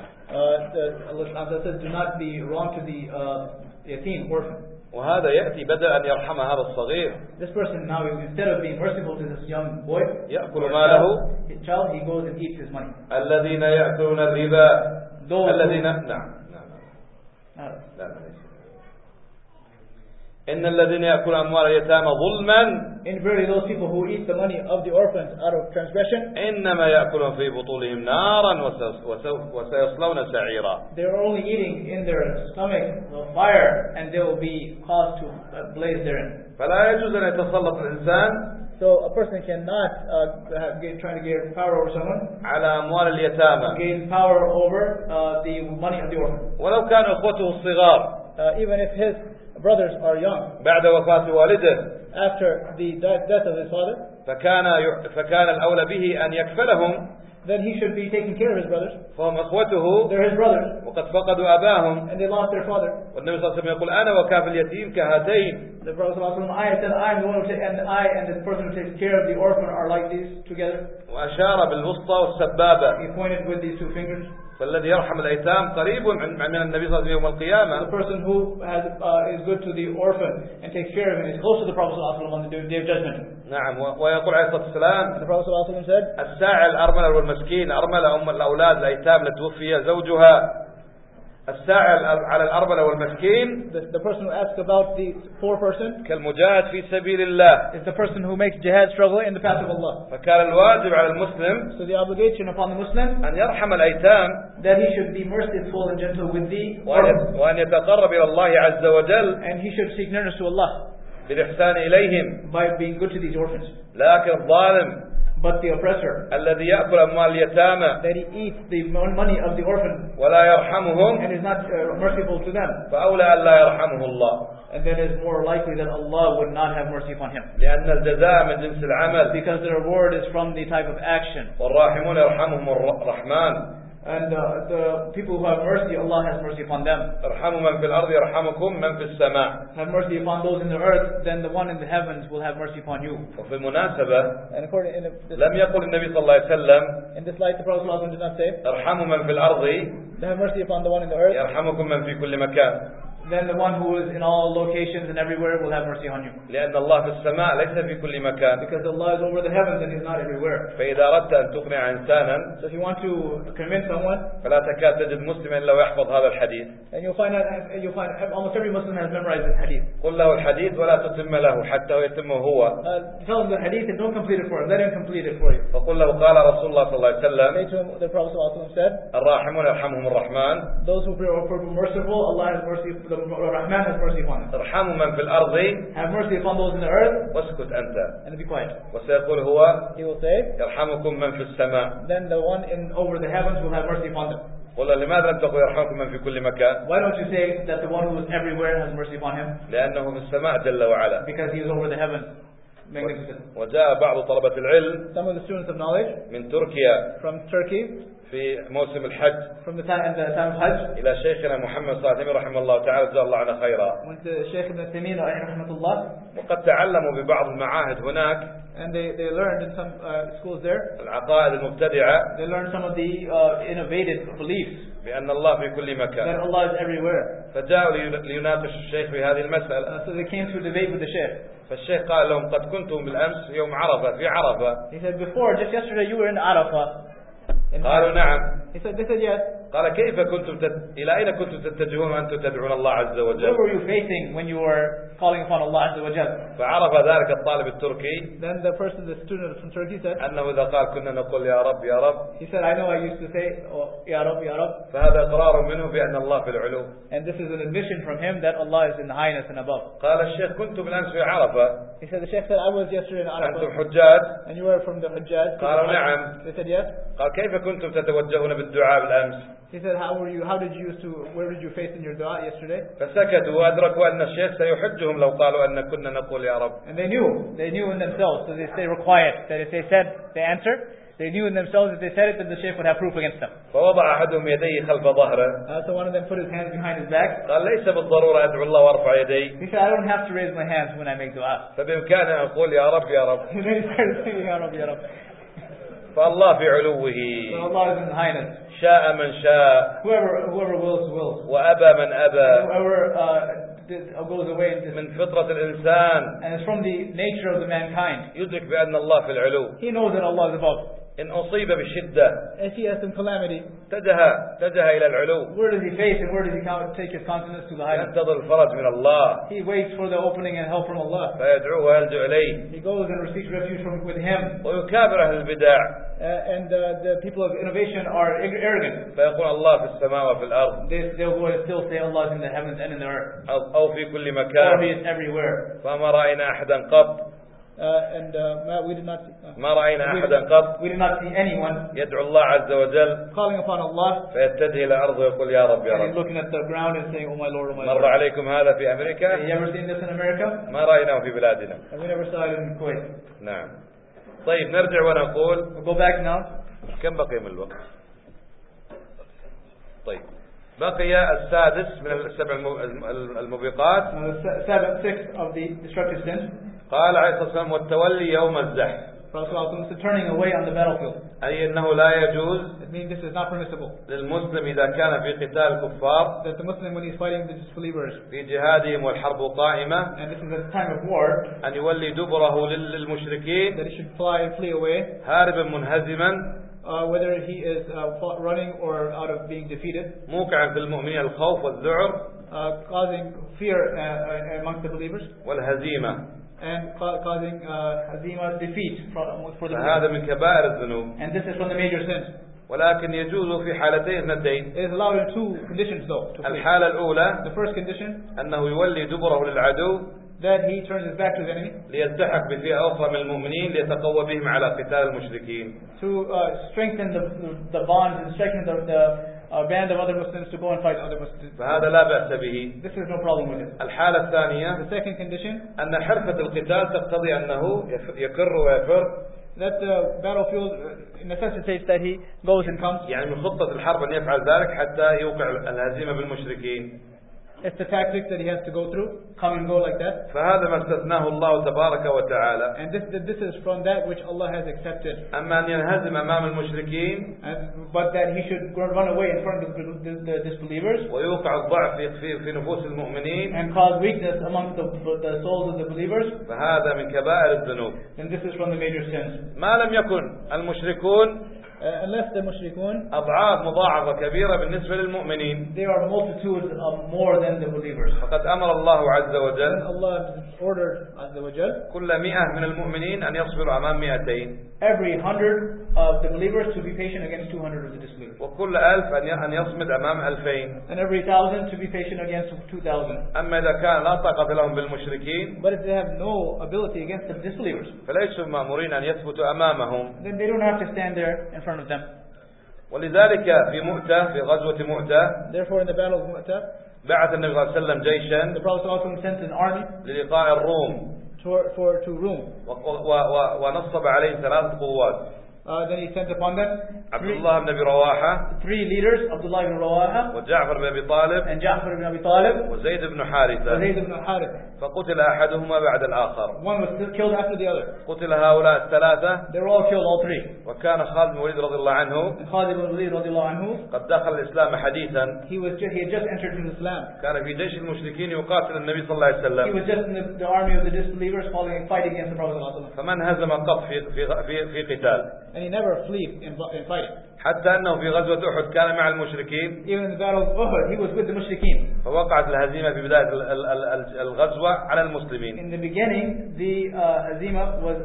Allah says, do not be wrong to the yatim, orphan. وهذا يأتي بدل أن يرحم هذا الصغير. This person now, instead of being merciful to this young boy, يأكل ماله. his child, he goes and eats his money. الذين يأكلون الربا. الذين إن الذين يأكلون أموال اليتامى ظلما. In verily, those people who eat the money of the orphans out of transgression, إنما يأكلون في بطونهم نارا وسيصلون سعيرا. They are only eating in their stomach fire, and they will be caused to blaze therein. فلا يجوز أن يتسلط الإنسان So a person cannot trying to gain power over someone, على أموال اليتامى gain power over the money of the orphan. ولو كان أخوته الصغار. Even if his brothers are young, بعد وفاة والده. after the death of his father, فكان الأولى به أن يكفلهم. then he should be taking care of his brothers. فهم أخوته They're his brothers, وقد فقدوا أباهم. and they lost their father. والنبي صلى الله عليه وسلم يقول أنا وكافل اليتيم كهاتين. The Prophet ﷺ, I said, I am the one who and the person who takes care of the orphan are like these together. وأشار بالوسطى والسبابة. He pointed with these two fingers. فالذي يرحم الأيتام قريب من النبي صلى الله عليه وسلم يوم القيامة. The person who is good to the orphan and takes care of him is close to the Prophet ﷺ on the day of judgment. نعم. ويقول عليه الصلاة والسلام The Prophet ﷺ said, الساعي الأرملة والمسكين أرملة أم الأولاد الأيتام لتوفي زوجها. الساعي على الأرملة والمسكين the person who asks about the poor person كالمجاهد في سبيل الله. is the person who makes jihad struggle in the path of Allah. فكان الواجب على المسلم So the obligation upon the Muslim أن يرحم الأيتام that he should be merciful and gentle with the orphan, وأن يتقرب إلى الله عز وجل and he should seek nearness to Allah بالإحسان إليهم. by being good to these orphans. لكن الظالم But the oppressor, الذي يأكل أموال اليتامى that he eats the money of the orphan ولا يرحمهم and is not merciful to them, فأولى أن لا يرحمه الله. and then it's more likely that Allah would not have mercy upon him, لأن الجزاء من جنس العمل. because the reward is from the type of action. والراحمون يرحمهم الرحمن. And the people who have mercy, Allah has mercy upon them. ارحموا من في الأرض يرحمكم من في السماء. Have mercy upon those in the earth, then the one in the heavens will have mercy upon you. وفي المناسبة And according لم يقل النبي صلى الله عليه وسلم in this light, the Prophet ﷺ did not say, ارحموا من في الأرض have mercy upon the one in the earth, يرحمكم من في كل مكان. then the one who is in all locations and everywhere will have mercy on you. لأن الله في السماء ليس في كل مكان. Because Allah is over the heavens and He is not everywhere. فإذا أردت أن تقنع إنسانا So if you want to convince someone, فلا تكاد تجد مسلما إلا ويحفظ هذا الحديث. and you'll find almost every Muslim has memorized this hadith. قل له الحديث ولا تتم له حتى يتمه هو. Tell him the hadith and don't complete it for him. Let him complete it for you. فقل له قال رسول الله صلى الله عليه وسلم Say to him, the Prophet ﷺ said, الراحمون يرحمهم الرحمن. those who are merciful, Allah has mercy. The Rahman has mercy upon them. ارحموا من في الأرض Have mercy upon those in the earth, واسكت أنت. and be quiet. وسيقول هو He will say, يرحمكم من في السماء. then the one over the heavens will have mercy upon them. قل لماذا لم تقل يرحمكم من في كل مكان؟ Why don't you say that the one who is everywhere has mercy upon him? لأنه في السماء جل وعلا. Because he is over the heavens. magnificent. وجاء بعض طلبة العلم Some of the students of knowledge من تركيا from Turkey, في موسم الحج from the time of Hajj, إلى شيخنا محمد صلى الله عليه وسلم رحمه الله تعالى جزاه الله عنا خيرا. went to Sheikh Ibn Taymiyyah rahmatullah, وقد تعلموا ببعض المعاهد هناك and they learned in some schools there. العقائد المبتدعة They learned some of the innovative beliefs بأن الله في كل that مكان. Allah is everywhere. فجاءوا ليناقش الشيخ في هذه المسألة. So they came to debate with the Sheikh. فالشيخ قال لهم قد كنتم بالأمس يوم عرفة في عرفة. He said, before, just yesterday you were in Arafah. قالوا نعم. They said yes. قال كيف كنتم إلى أين كنتم تتجهون وأنتم تدعون الله عز وجل؟ Where were you facing when you were calling upon Allah Azza wa Jal? فعرف ذلك الطالب التركي Then the student from Turkey said, أنه إذا قال كنا نقول يا رب يا رب. he said, I know I used to say, oh, Ya Rab, Ya Rab. فهذا إقرار منه بأن الله في العلو. And this is an admission from him that Allah is in the highness and above. قال الشيخ كنت بالأمس في عرفة. He said, the Sheikh said, I was yesterday in أنتم Arafah. حجاج؟ And you were from the Hajjaj. قالوا نعم. They said yes. قال كيف كنتم تتوجهون بالدعاء بالأمس؟ He said, where did you face in your dua yesterday? فسكتوا وأدركوا أن الشيخ سيحجهم لو قالوا أن كنا نقول يا رب. And they knew in themselves, so they were quiet, that if they said the answer, they knew in themselves if they said it, then the Shaykh would have proof against them. فوضع أحدهم يديه خلف ظهره. So one of them put his hands behind his back. قال ليس بالضرورة أدعو الله وأرفع يدي. He said, I don't have to raise my hands when I make dua. فبإمكاني أن أقول يا رب يا رب. And then he started saying, Ya Rab, Ya Rab. فالله في علوه. So Allah is in highness. شاء من شاء. Whoever wills. وأبى من أبى. Whoever goes away into من فطرة الإنسان. And it's from the nature of the mankind. يدرك بأن الله في العلو. He knows that Allah is above. إن أصيب بشدة. If he has some calamity, اتجه إلى العلو. where does he face and where does he take his countenance to the highest? ينتظر الفرج من الله. He waits for the opening and help from Allah. فيدعوه ويلجأ إليه. He goes and receives refuge with him. ويكابر أهل البدع. And the people of innovation are arrogant. فيقول الله في السماء وفي الأرض. They'll go and still say Allah is in the heavens and in the earth. أو في كل Or He مكان. is everywhere. فما رأينا أحدا قط. We did not see, ما رأينا أحدا قط. we did not see anyone يدعو الله عز وجل. calling upon Allah. فيتجه إلى الأرض ويقول يا رب يا And he's رب. looking at the ground and saying, Oh my Lord, oh my مر Lord. عليكم هذا في Have أمريكا. you ever seen this in America? ما رأيناه في بلادنا. And we never saw it in Kuwait. نعم. طيب نرجع ونقول. We'll go back now. كم بقي من الوقت؟ طيب بقي السادس من السبع الموبقات. The sixth of the destructive sins. قال عليه الصلاة والسلام والتولي يوم الزحف. Prophet is turning away on the battlefield. أي أنه لا يجوز It means this is not permissible. للمسلم إذا كان في قتال الكفار That the Muslim, when he's fighting the disbelievers, في جهادهم والحرب قائمة and this is a time of war, أن يولي دبره للمشركين that he should fly and flee away, هاربا منهزما whether he is running or out of being defeated, موقعا في المؤمنين الخوف والذعر causing fear amongst the believers, والهزيمة and causing hazima, defeat for the فهذا believers. من كبائر الذنوب. And this is from the major sins. ولكن يجوز في حالتين اثنتين. It is allowed in two conditions though. To flee. الحالة الأولى The first condition, أنه يولي دبره للعدو that he turns his back to the enemy, ليلتحق بفئة أخرى من المؤمنين ليتقوى بهم على قتال المشركين. to strengthen the bonds and strengthen the band of other Muslims to go and fight other Muslims. فهذا لا بأس به. This is no problem with it. الحالة الثانية The second condition, أن حرفة القتال تقتضي أنه يكر ويفر. that the battlefield necessitates that he goes and comes. يعني من خطة الحرب أن يفعل ذلك حتى يوقع الهزيمة بالمشركين. It's the tactic that he has to go through, come and go like that. فهذا ما استثناه الله تبارك وتعالى. And this is from that which Allah has accepted. أما أن ينهزم أمام المشركين But that he should run away in front of the disbelievers ويوقع الضعف في نفوس المؤمنين. and cause weakness amongst the souls of the believers. فهذا من كبائر الذنوب. Then this is from the major sins. ما لم يكن المشركون Unless the mushrikun, أضعاف مضاعفة كبيرة بالنسبة للمؤمنين. they are multitudes of more than the believers. فقد أمر الله عز And وجل Allah has ordered Azza wa Jal, كل 100 من المؤمنين أن يصبروا أمام 200. every 100 of the believers to be patient against 200 of the disbelievers. وكل 1000 أن يصمد أمام 2000. And every 1,000 to be patient against 2,000. أما إذا كان لا طاقة لهم بالمشركين But if they have no ability against the disbelievers, فليسوا مأمورين أن يثبتوا أمامهم. then they don't have to stand there in front of them. ولذلك في مؤتة في غزوة مؤتة Therefore, in the battle of Mu'tah, بعث النبي صلى الله عليه وسلم the جيشا Prophet ﷺ sent an army للقاء الروم. to to Rome. ونصب عليه 3 قوات. Then he sent upon them عبد الله بن أبي رواحة 3 leaders, Abdullah ibn Rawaha وجعفر بن أبي طالب and Ja'far ibn Abi Talib وزيد بن حارثة. وزيد ibn Haritha. فقتل أحدهما بعد الآخر. One was killed after the other. قتل هؤلاء الثلاثة. They were all killed, all 3. وكان خالد بن الوليد رضي الله عنه Khalid ibn Walid radiallahu anhu, قد دخل الإسلام حديثا. he had just entered into Islam. كان في جيش المشركين يقاتل النبي صلى الله عليه He وسلم. was just in the army of the disbelievers fighting against the Prophet sallallahu alaihi wasallam. فمن هزم قط في قتال. And he never fled in fighting. حتى أنه في غزوة أحد كان مع المشركين. Even in the battle of Uhud, he was with the mushrikeen. فوقعت الهزيمة في بداية الغزوة على المسلمين. In the beginning, the hazima was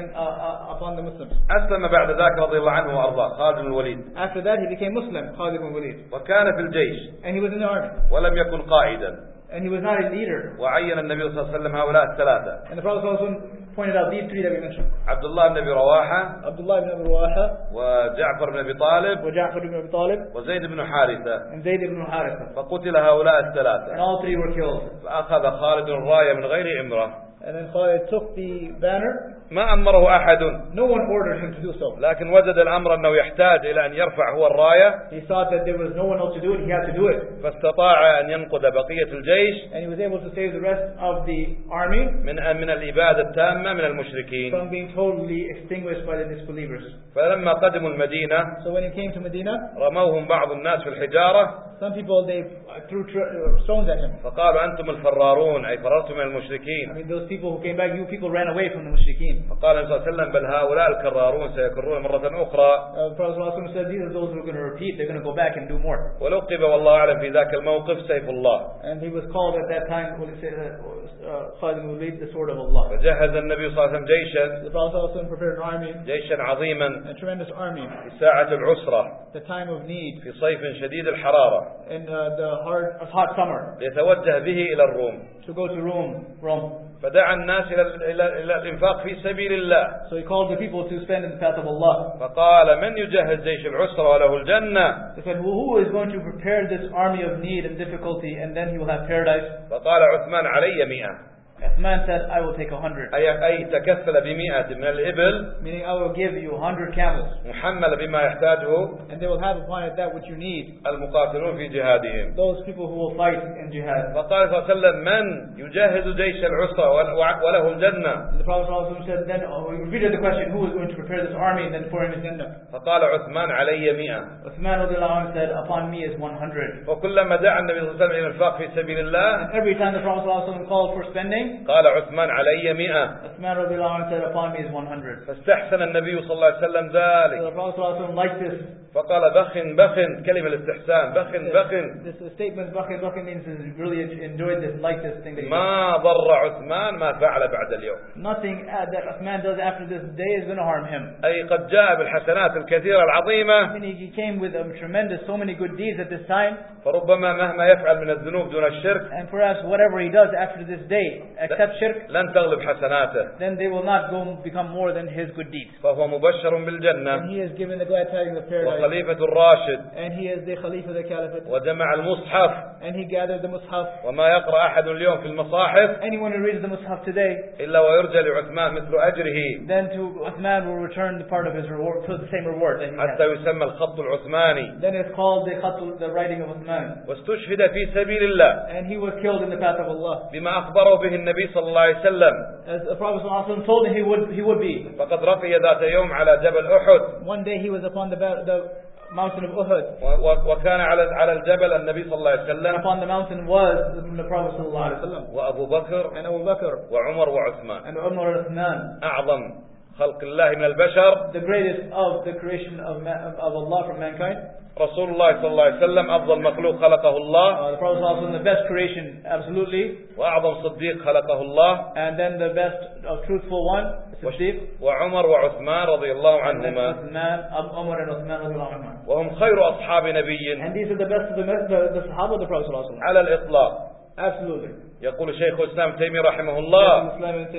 upon the Muslims. أسلم بعد ذاك رضي الله عنه وأرضاه خالد بن الوليد. After that, he became Muslim, Khalid ibn Walid. وكان في الجيش. And he was in the army. ولم يكن قائدا. And he was not a leader. وعين النبي صلى الله عليه وسلم هؤلاء الثلاثة. And the Prophet sallallahu alaihi wasallam pointed out these 3 that we mentioned. عبد الله بن أبي رواحة Abdullah ibn Abi Rawaha وجعفر بن أبي طالب وجعفر ibn Abi Talib وزيد بن حارثة. and Zayd ibn Haritha. فقتل هؤلاء And الثلاثة. all 3 were killed. فأخذ خالد الراية من غير إمرة. And then Khalid took the banner. ما أمره أحد. No one ordered him to do so. لكن وجد الأمر أنه يحتاج إلى أن يرفع هو الراية. He thought that there was no one else to do it. He had to do it. فاستطاع أن ينقذ بقية الجيش. And he was able to save the rest of the army من الإبادة التامة من المشركين. from being totally extinguished by the disbelievers. فلما قدموا المدينة So when he came to Medina, رموهم بعض الناس في الحجارة. some people they threw stones at him. فقالوا أنتم الفرارون أي فررتم من I المشركين. mean, those people who came back, you people ran away from the mushrikeen. فقال النبي صلى الله عليه وسلم بل هؤلاء الكرارون سيكررون مرة أخرى. The Prophet ﷺ said, these are those who are going to repeat. They're going to go back and do more. ولقب والله أعلم في ذاك الموقف سيف الله. And he was called at that time, what he said, Khalid ibn Walid, the sword of Allah. فجهز النبي صلى الله عليه وسلم جيشا. The Prophet ﷺ prepared an army, جيشا عظيما a tremendous army, في ساعة العسرة the time of need, في صيف شديد الحرارة. in the hot summer, ليتوجه به إلى الروم. to go to Rome. فدعا الناس إلى الإنفاق في سبيل الله. So he called the people to spend in the path of Allah. فقال من يجهز جيش العسرة وله الجنة. He said, who is going to prepare this army of need and difficulty, and then he will have paradise? فقال عثمان علي 100. Uthman said, I will take 100. أي تكفل ب100 من الإبل. Meaning I will give you 100 camels. محملة بما يحتاجه. And they will have upon it that which you need. المقاتلون في جهادهم. Those people who will fight in jihad. فقال صلى الله عليه وسلم من يجهز جيش العسرة وله الجنة. The Prophet ﷺ said, then we repeated the question, who is going to prepare this army and then pour him his Jannah? فقال عثمان علي 100. Uthman radiallahu anhu said, upon me is 100. وكلما دعا النبي صلى الله عليه وسلم إلى الإنفاق في سبيل الله. And every time the Prophet ﷺ called for spending, قال عثمان علي 100. Uthman radiallahu anhu said, upon me is 100. فاستحسن النبي صلى الله عليه وسلم So ذلك. the Prophet ﷺ liked this. فقال بخ كلمة الاستحسان بخ. This statement, bakhin means he really enjoyed this, liked this thing that he did. ما ضر عثمان ما فعل بعد اليوم. Nothing that Uthman does after this day is going to harm him. أي قد جاء بالحسنات الكثيرة العظيمة. Meaning he came with tremendous, so many good deeds at this time. فربما مهما يفعل من الذنوب دون الشرك. And perhaps whatever he does after this day, except shirk, لن تغلب حسناته. then they will not become more than his good deeds. فهو مبشر بالجنة. And he is given the glad tidings of paradise. وخليفة الراشد. And he is the Khalifa of the Caliphate. وجمع المصحف. And he gathered the Mus'haf. وما يقرأ أحد اليوم في المصاحف. Anyone who reads the Mus'haf today, إلا ويرجى لعثمان مثل أجره. then to Uthman will return the part of his reward, to the same reward that he حتى has. يسمى الخط العثماني. Then it's called the writing of Uthman. واستشهد في سبيل الله. And he was killed in the path of Allah. بما أخبره به النبي صلى الله عليه وسلم. As the Prophet ﷺ told him he would be. فقد رقي ذات يوم على جبل أحد. One day he was upon the mountain of Uhud. وكان على الجبل النبي صلى الله عليه And وسلم. upon the mountain was the Prophet ﷺ. وأبو بكر And Abu Bakr. وعمر وعثمان. And Umar and Uthman. أعظم خلق الله من البشر. The greatest of the creation of Allah from mankind. رسول الله صلى الله عليه وسلم أفضل مخلوق خلقه الله. The Prophet ﷺ, the best creation, absolutely. وأعظم صديق خلقه الله. And then the best truthful one, Siddiq. وعمر وعثمان رضي الله And then عنهما. Uthman, Umar and Uthman radiallahu anhum. وهم خير أصحاب نبي And these are the best of the Sahaba of the Prophet ﷺ. على الإطلاق. Absolutely. يقول شيخ الإسلام تيمية رحمه الله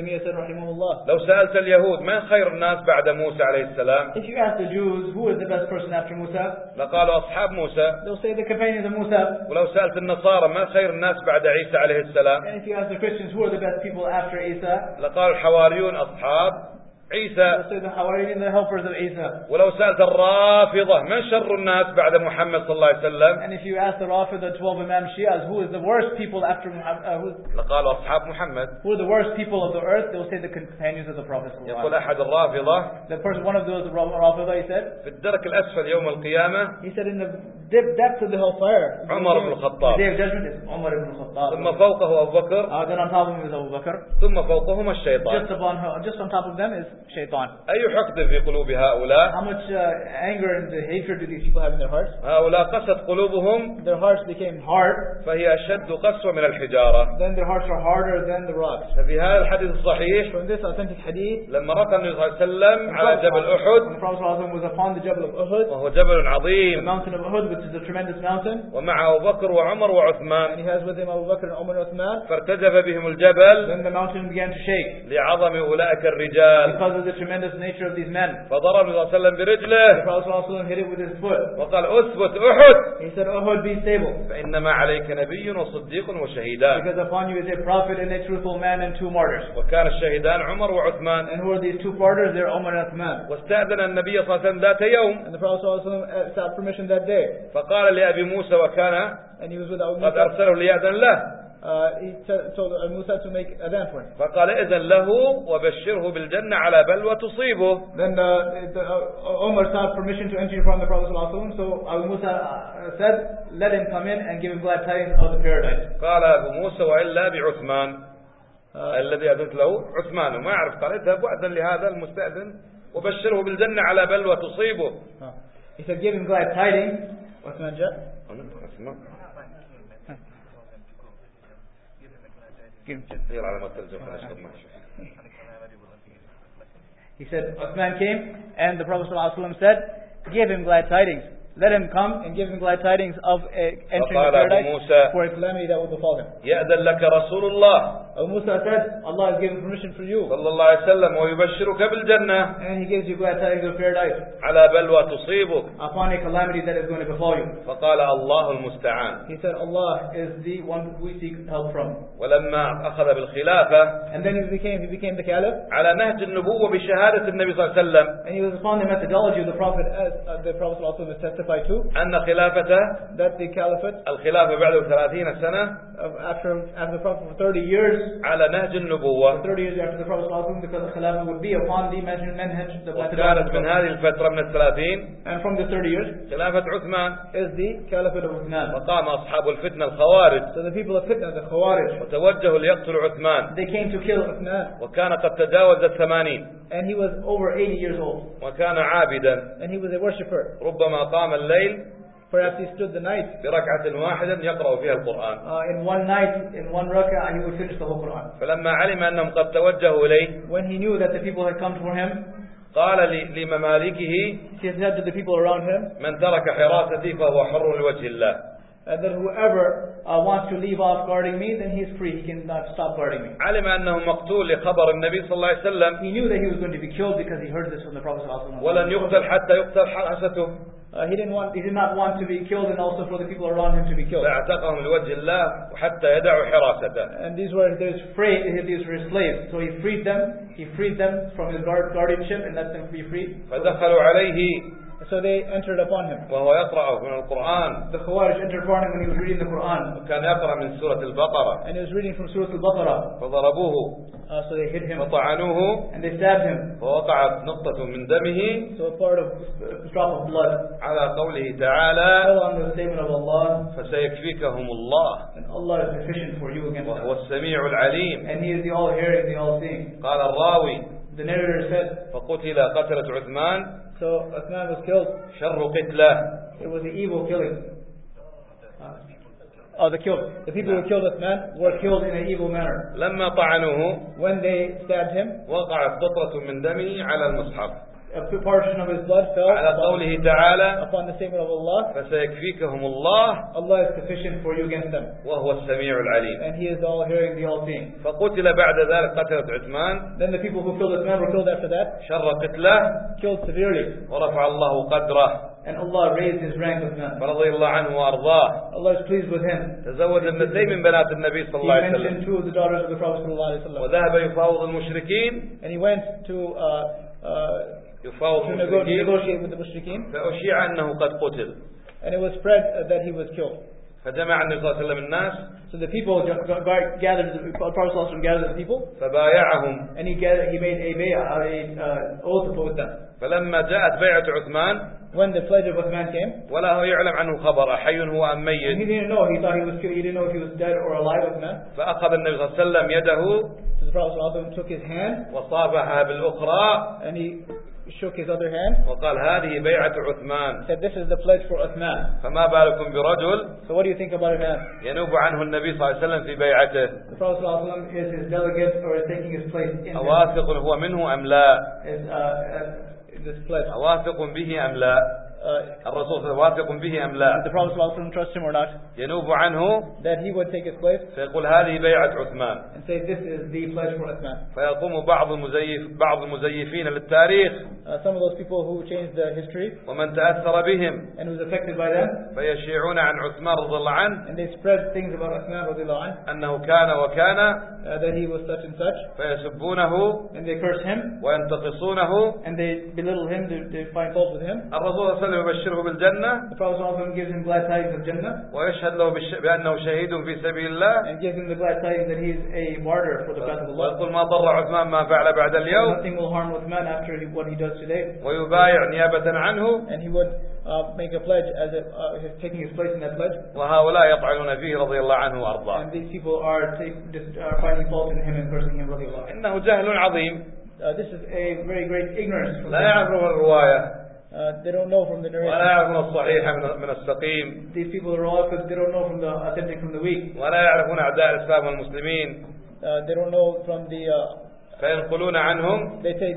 لو سألت اليهود من خير الناس بعد موسى عليه السلام If you ask the Jews who is the best person after Musa, لقالوا أصحاب موسى. they'll say the companions of Musa. ولو سألت النصارى من خير الناس بعد عيسى عليه السلام And if you ask the Christians who are the best people after Isa, لقالوا الحواريون أصحاب عيسى. they'll say the Hawariyin, the helpers of Isa. ولو سألت الرافضة من شر الناس بعد محمد صلى الله عليه وسلم And if you ask the Rafid, the 12 Imam Shias, who is the worst people after Muhammad, لقالوا أصحاب محمد. who are the worst people of the earth, they will say the companions of the Prophet. يقول أحد الرافضة The person, one of those Rafida, he said, في الدرك الأسفل يوم القيامة he said in the depths of the hellfire, عمر بن the الخطاب. day of judgment is Umar ibn Khattab. ثم فوقه أبو بكر. Then on top of him is Abu Bakr. ثم فوقهما الشيطان. Just on top of them is Shaitan. أي حقد في قلوب هؤلاء. How much anger and hatred do these people have in their hearts? هؤلاء قست قلوبهم. Their hearts became hard. فهي أشد قسوة من الحجارة. Then their hearts are harder than the rocks. ففي هذا الحديث الصحيح From this authentic hadith, لما رقى النبي صلى الله عليه وسلم على جبل أحد when the Prophet was upon the Jabal of Uhud, وهو جبل the عظيم mountain of Uhud, which is a tremendous mountain, ومعه أبو بكر وعمر and وعثمان he has with him Abu Bakr and Umar and Uthman, فارتجف بهم الجبل then the mountain began to shake لعظم أولئك الرجال because of the tremendous nature of these men. فضرب النبي صلى الله عليه وسلم The برجله Prophet hit it with his foot. وقال أثبت أحد He said, Uhud, be stable, فإنما عليك نبي وصديق وشهيدان. because upon you is a prophet and a truthful man and two martyrs. وكان الشهيدان عمر وعثمان. And who are these two martyrs? They're Umar and Uthman. واستأذن النبي صلى الله عليه وسلم ذات يوم And the Prophet sought permission that day. فقال لأبي موسى وكان And he was with Abu قد Musa. أرسله ليأذن له He told Abu Musa to make adhan for him. فقال إذن له وبشره بالجنة على بلوى تصيبه. Then Umar sought permission to enter from the Prophet ﷺ. So Abu Musa said, let him come in and give him glad tidings of the paradise. قال أبو موسى وإلا بعثمان الذي أذنت له عثمان وما أعرف قال اذهب وأذن لهذا المستأذن وبشره بالجنة على بلوى تصيبه. He said, give him glad tidings. Uthman Jat. He said, Uthman came and the Prophet ﷺ said, give him glad tidings. Let him come and give him glad tidings of entering the paradise for a calamity that will befall him. يأذن لك رسول الله Abu Musa said, Allah has given permission for you. صلى الله عليه وسلم ويبشرك بالجنة And he gives you glad tidings of paradise على بلوى تصيبك. upon a calamity that is going to befall you. فقال الله المستعان. He said, Allah is the one we seek help from. ولما أخذ بالخلافة And then he became the caliph. على نهج النبوة بشهادة النبي صلى الله عليه وسلم And he was upon the methodology of the Prophet as the Prophet ﷺ testified to, أن خلافته that the caliphate الخلافة بعد 30 سنة after the Prophet for 30 years, على نهج النبوة 30 years after the Prophet ﷺ, because the Khilafah would be upon the manhaj, the وكانت من methodology. هذه الفترة من 30 And from the 30 years خلافة عثمان. is the Caliphate of Uthman. وقام أصحاب الفتنة الخوارج So the people of Fitna, the Khawarij, وتوجهوا ليقتلوا عثمان they came to kill Uthman. وكان قد تجاوز 80 And he was over 80 years old. وكان عابدا And he was a worshipper. ربما قام الليل Perhaps he stood the night. بركعة واحدة يقرأ فيها القرآن. In one night, in one rak'ah, he would finish the whole Quran. فلما علم أنهم قد توجهوا إليه When he knew that the people had come for him, قال لمماليكه he said to the people around him, من ترك حراستي فهو حر لوجه الله. that whoever wants to leave off guarding me, then he is free. He cannot stop guarding me. علم أنه مقتول لخبر النبي صلى الله عليه وسلم He knew that he was going to be killed because he heard this from the Prophet ﷺ. ولن يقتل حتى يقتل حراسته. He did not want to be killed, and also for the people around him to be killed. فاعتقهم لوجه الله وحتى يدعوا حراسته. And these were his slaves. So he freed them from his guardianship and let them be free. فدخلوا عليه So they entered upon him. وهو يقرأ من القرآن. The Khawarij entered upon him when he was reading the Quran. وكان يقرأ من سورة البقرة. And he was reading from Surah Al-Baqarah. فضربوه. So they hit him. فطعنوه. And they stabbed him. فوقعت نقطة من دمه. So a part of a drop of blood على قوله تعالى. fell on the statement of Allah. فسيكفيكهم الله. And Allah is sufficient for you against وهو them. السميع العليم. And He is the all-hearing, the all-seeing. قال الراوي. The narrator said, فقتل قتلة عثمان. so Uthman was killed. شر قتله. It was an evil killing. The people who killed Uthman were killed in an evil manner. لما طعنوه. When they stabbed him, وقعت قطرة من دمه على المصحف. a portion of his blood fell على قوله تعالى upon the statement of Allah. فسيكفيكهم الله Allah is sufficient for you against them. وهو السميع العليم. And He is the all-hearing, the all-seeing. فقتل بعد ذلك قتلة عثمان. Then the people who killed Uthman were killed after that. شر قتله. Killed severely. ورفع الله قدره. And Allah raised his rank with Uthman. فرضي الله عنه وأرضاه. Allah is pleased with him. تزوج ابنتين من بنات النبي صلى الله عليه He وسلم. mentioned two of the daughters of the Prophet صلى الله عليه وسلم. وذهب يفاوض المشركين. And he went to negotiate with the mushrikeen. فأشيع أنه قد قتل. And it was spread that he was killed. فجمع النبي صلى الله عليه وسلم الناس. So the people gathered, the Prophet ﷺ gathered the people. فبايعهم. And he made a oath with them. فلما جاءت بيعة عثمان. When the pledge of Uthman came. ولا هو يعلم عنه خبر أحي هو أم ميت. He didn't know. He thought he was killed. He didn't know if he was dead or alive. Uthman. فأخذ النبي صلى الله عليه وسلم يده. So the Prophet ﷺ took his hand. وصافحها بالأخرى. And he shook his other hand. وقال هذه بيعة عثمان. He said, this is the pledge for Uthman. فما بالكم برجل. So what do you think about a man? ينوب عنه النبي صلى الله عليه وسلم في بيعته. The Prophet ﷺ is his delegate or is taking his place in أواثق هو منه أم لا. This pledge. أواثق به أم لا. الرسول واثق به أم لا. Did the Prophet ﷺ trust him or not? ينوب عنه. That he would take his place. فيقول هذه بيعة عثمان. And say this is the pledge for Uthman. فيقوم بعض المزيفين للتاريخ. Some of those people who changed the history. ومن تأثر بهم. And who's affected by them. فيشيعون عن عثمان رضي الله عنه. And they spread things about Uthman رضي الله عنه. أنه كان وكان. That he was such and such. فيسبونه. And they curse him. وينتقصونه. And they belittle him. They find fault with him. الرسول صلى الله عليه وسلم يبشره بالجنة. The Prophet ﷺ gives him glad tidings of Jannah. ويشهد له بأنه شهيد في سبيل الله. And gives him the glad tidings that he is a martyr for the path of Allah. ويقول ما ضر عثمان ما فعل بعد اليوم. Nothing will harm Uthman after what he does today. ويبايع نيابة عنه. And he would make a pledge as taking his place in that pledge. وهؤلاء يطعنون فيه رضي الله عنه وأرضاه. And these people are finding fault in him and cursing him رضي الله عنه. إنه جهل عظيم. This is a very great ignorance. لا يعرفون الرواية. They don't know from the narration. ولا يعرفون الصحيح من السقيم. These people are all because they don't know from the authentic from the weak. ولا يعرفون أعداء الإسلام والمسلمين. They don't know from the. فينقلون عنهم.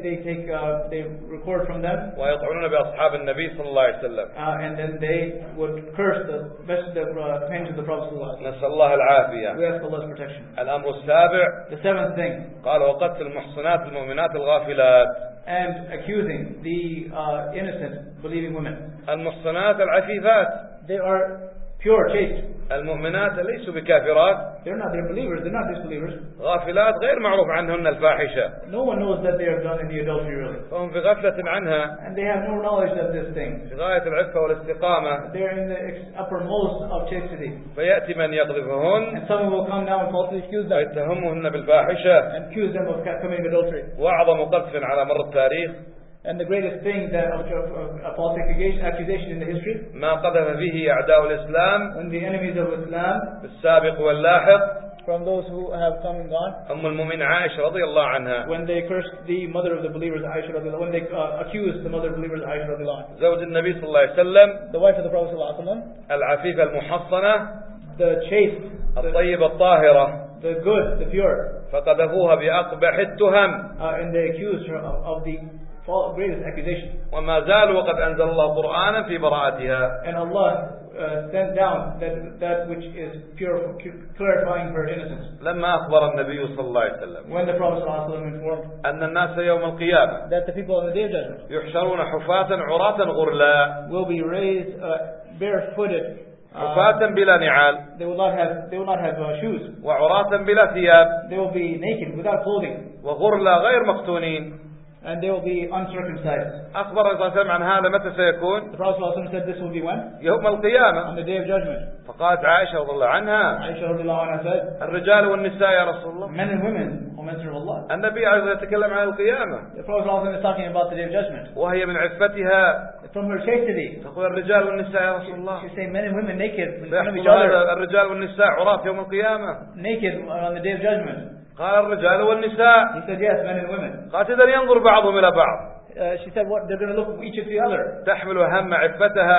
They record from them. ويطعنون بأصحاب النبي صلى الله عليه وسلم. And then they would curse the companions of the Prophet صلى الله عليه وسلم. نسأل الله العافية. We ask Allah's protection. الأمر السابع. The seventh thing. قال وقتل المحصنات المؤمنات الغافلات. And accusing the innocent believing women. المحصنات العفيفات. They are pure, chaste. المؤمنات ليسوا بكافرات. They're believers. They're not disbelievers. غافلات غير معروف عنهن الفاحشة. No one knows that they have done any adultery really. فهم في غفلة عنها. And they have no knowledge of this thing. في غاية العفة والاستقامة. They're in the uppermost of chastity. فيأتي من يقذفهن. And someone will come now and falsely accuse them. ويتهمهن بالفاحشة. And accuse them of committing adultery. وأعظم قذف على مر التاريخ. And the greatest thing that of false accusation in the history. ما قذف به أعداء الإسلام. When the enemies of Islam. بالسابق واللاحق. From those who have come and gone. أم المؤمنين عائشة رضي الله عنها. When they cursed the mother of the believers, Aisha رضي الله. When they accused the mother of the believers, Aisha رضي الله. زوج النبي صلى الله عليه وسلم. The wife of the Prophet صلى الله عليه وسلم. العفيفة المحصنة. The chaste. الطيبة الطاهرة. The good, the pure. فقذفوها بأقبح التهم. And they accused her of the greatest accusation. وما زالوا وقد أنزل الله قرآنا في براءتها. And Allah sent down that which is pure, clarifying her innocence. لما أخبر النبي صلى الله عليه وسلم. When the Prophet صلى الله عليه وسلم informed. أن الناس يوم القيامة. That the people on the day of judgment. يحشرون حفاة عراة غرلا. Will be raised barefooted. حفاة بلا نعال. They will not have shoes. وعراة بلا ثياب. They will be naked without clothing. وغرلا غير مختونين. And they will be uncircumcised. أخبر الرسول صلى الله عليه وسلم عن هذا متى سيكون؟ The Prophet صلى الله عليه وسلم said this will be when? يوم القيامة. On the day of judgment. فقالت عائشة رضي الله عنها. Aisha رضي الله عنها said. الرجال والنساء يا رسول الله. Men and women, O Messenger of Allah. النبي عليه الصلاة والسلام يتكلم عن القيامة. The Prophet صلى الله عليه وسلم is talking about the day of judgment. وهي من عفتها. From her chastity. تقول الرجال والنساء يا رسول الله. She say men and women naked in front of each فيحصل other. الرجال والنساء عراة يوم القيامة. Naked on the day of judgment. قال الرجال والنساء. He said yes, men and women. قالت إذن ينظر بعضهم إلى بعض. She said what they're going to look each at the other. تحمل هم عفتها.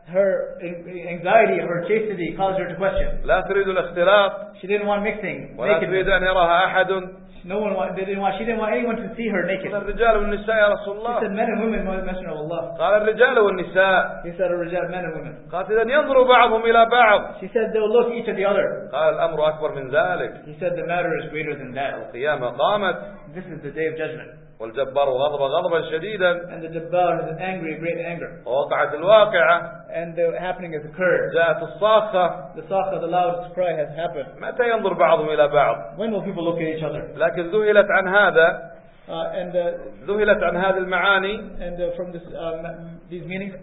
her anxiety, her chastity caused her to question. لا تريد الاختلاط. She didn't want mixing. ولا تريد أن يراها أحد. She didn't want anyone to see her naked. قال الرجال والنساء يا رسول الله. She said men and women, Messenger of Allah. قال الرجال والنساء. He said الرجال, men and women. قالت إذن ينظر بعضهم إلى بعض. She said they will look each at the other. قال الأمر أكبر من ذلك. He said the matter is greater than that. القيامة قامت. This is the day of judgment. والجبار غضب غضبا شديدا. And the Jabbar is angry, great anger. ووقعت الواقعة. And the happening has occurred. جاءت الصاخة. The Sakha, the loud cry has happened. متى ينظر بعضهم إلى بعض؟ When will people look at each other? لكن ذهلت عن هذا. ذهلت عن هذه المعاني. And from this, these meanings.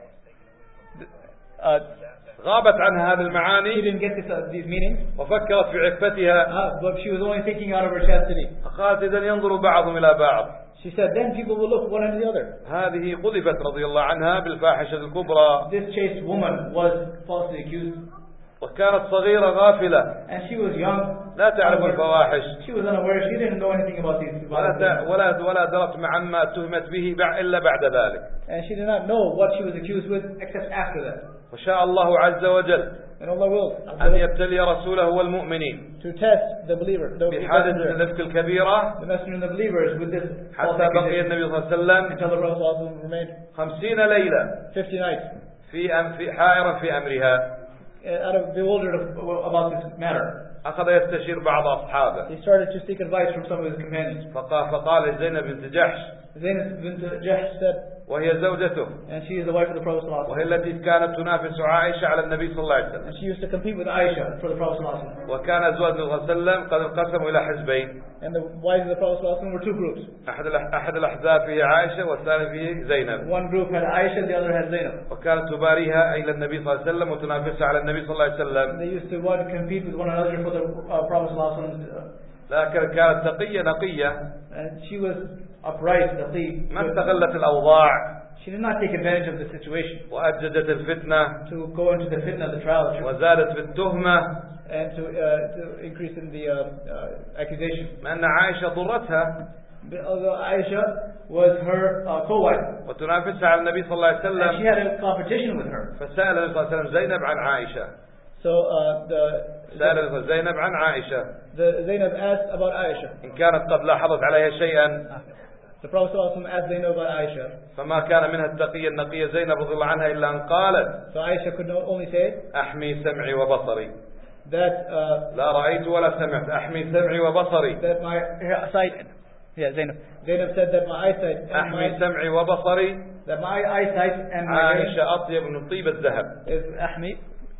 غابت عنها هذه المعاني. She didn't get these meanings. وفكرت في عفتها. But she was only thinking out of her chastity. قالت إذن ينظر بعضهم إلى بعض. She said then people will look one at the other. هذه قذفت رضي الله عنها بالفاحشة الكبرى. This chaste woman was falsely accused. وكانت صغيرة غافلة. And she was young. لا تعرف الفواحش. She was unaware. She didn't know anything about these. ولا درت عما اتهمت به إلا بعد ذلك. And she did not know what she was accused with except after that. وشاء الله عز وجل And Allah will أن يبتلي رسوله والمؤمنين to test the believer, بحادثة الإفك الكبيرة. the messenger and the believers with this. حتى بقي النبي صلى الله عليه وسلم until the Prophet ﷺ remained 50 ليلة 50 nights في حائرا في أمرها. out of bewildered about this matter. أخذ يستشير بعض أصحابه. He started to seek advice from some of his companions. فقال زينب بنت جحش. Zainab bint Jahsh said, وهي زوجته. and she is the wife of the Prophet ﷺ. وهي التي كانت تنافس عائشة على النبي صلى الله عليه وسلم. And she used to compete with Aisha for the Prophet ﷺ. وكان أزواج النبي صلى الله عليه وسلم قد انقسموا إلى حزبين. And the wives of the Prophet ﷺ were two groups. أحد الأحزاب فيه عائشة والثاني فيه زينب. One group had Aisha, the other had Zainab. وكانت تباريها إلى النبي صلى الله عليه وسلم وتنافسها على النبي صلى الله عليه وسلم. They used to compete with one another for the Prophet ﷺ. لكن كانت تقية نقية. And she was upright, taqi. ما استغلت الأوضاع. She did not take advantage of the situation. وأجدت الفتنة. To go into the fitna, the trial. وزادت بالتهمة. And to increase in the accusation. لأن عائشة ضرتها. Although Aisha was her co-wife. وتنافسها على النبي صلى الله عليه وسلم. And she had a competition with her. فسأل النبي صلى الله عليه وسلم زينب عن عائشة. So سأل زينب عن عائشة. Zainab asked about Aisha. إن كانت قد لاحظت عليها شيئا. The Prophet ﷺ asked Zainab about Aisha. فما كان منها التقية النقية زينب رضي الله عنها إلا أن قالت. So Aisha could only say. أحمي سمعي وبصري. That لا رأيت ولا سمعت. أحمي سمعي وبصري. That my sight. Yeah, Zainab. Zainab said that my eyesight. أحمي سمعي وبصري. That my eyesight and my عائشة أطيب من طيب الذهب. Is أحمي.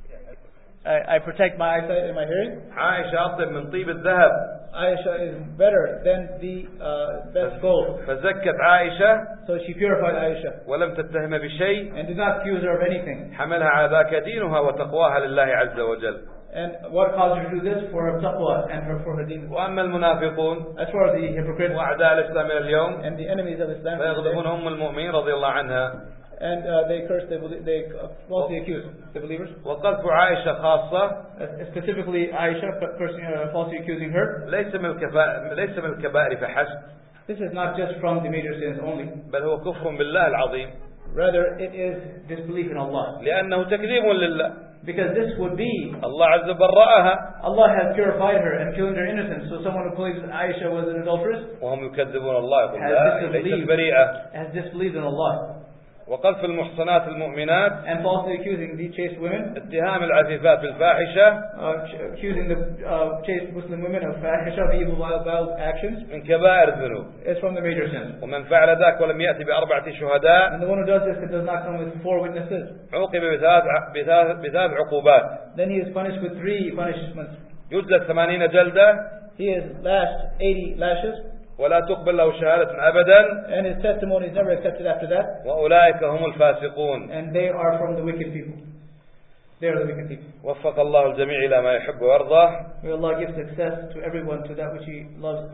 I protect my eyesight and my hearing. عائشة أطيب من طيب الذهب. Aisha is better than the best gold. فزكت عائشة. So she purified Aisha. ولم تتهم بشيء. And did not accuse her of anything. حملها على ذاك دينها وتقواها لله عز وجل. And what caused her to do this? For her taqwa and for her deen. وأما المنافقون. As far as the hypocrites. وأعداء الإسلام اليوم. And the enemies of Islam. فيغضبون أم المؤمنين رضي الله عنها. And they curse, they falsely accuse the believers. وقذف عائشة خاصة. Specifically Aisha, falsely accusing her. ليس من الكبائر فحسب. This is not just from the major sins only. بل هو كفر بالله العظيم. Rather, it is disbelief in Allah. لأنه تكذيب لله. Because this would be. الله عز وجل برأها. Allah has purified her and killed her innocence. So someone who believes that Aisha was an adulteress. وهم يكذبون الله يقول لا ليست بريئة. Has disbelieved in Allah. وقذف المحصنات المؤمنات. And falsely accusing the chaste women. اتهام العفيفات بالفاحشة. Accusing the chaste Muslim women of fahisha, of evil, vile actions. من كبائر الذنوب. It's from the major sins. ومن فعل ذاك ولم يأتي بأربعة شهداء. And the one who does this, it does not come with 4 witnesses. عوقب بثلاث عقوبات. Then he is punished with 3 punishments. يجلد 80 جلدة. He is lashed 80 lashes. ولا تقبل له شهادة أبدا. And his testimony is never accepted after that. وأولئك هم الفاسقون. And they are from the wicked people. They are the wicked people. وفق الله الجميع إلى ما يحب ويرضى. May Allah give success to everyone to that which He loves.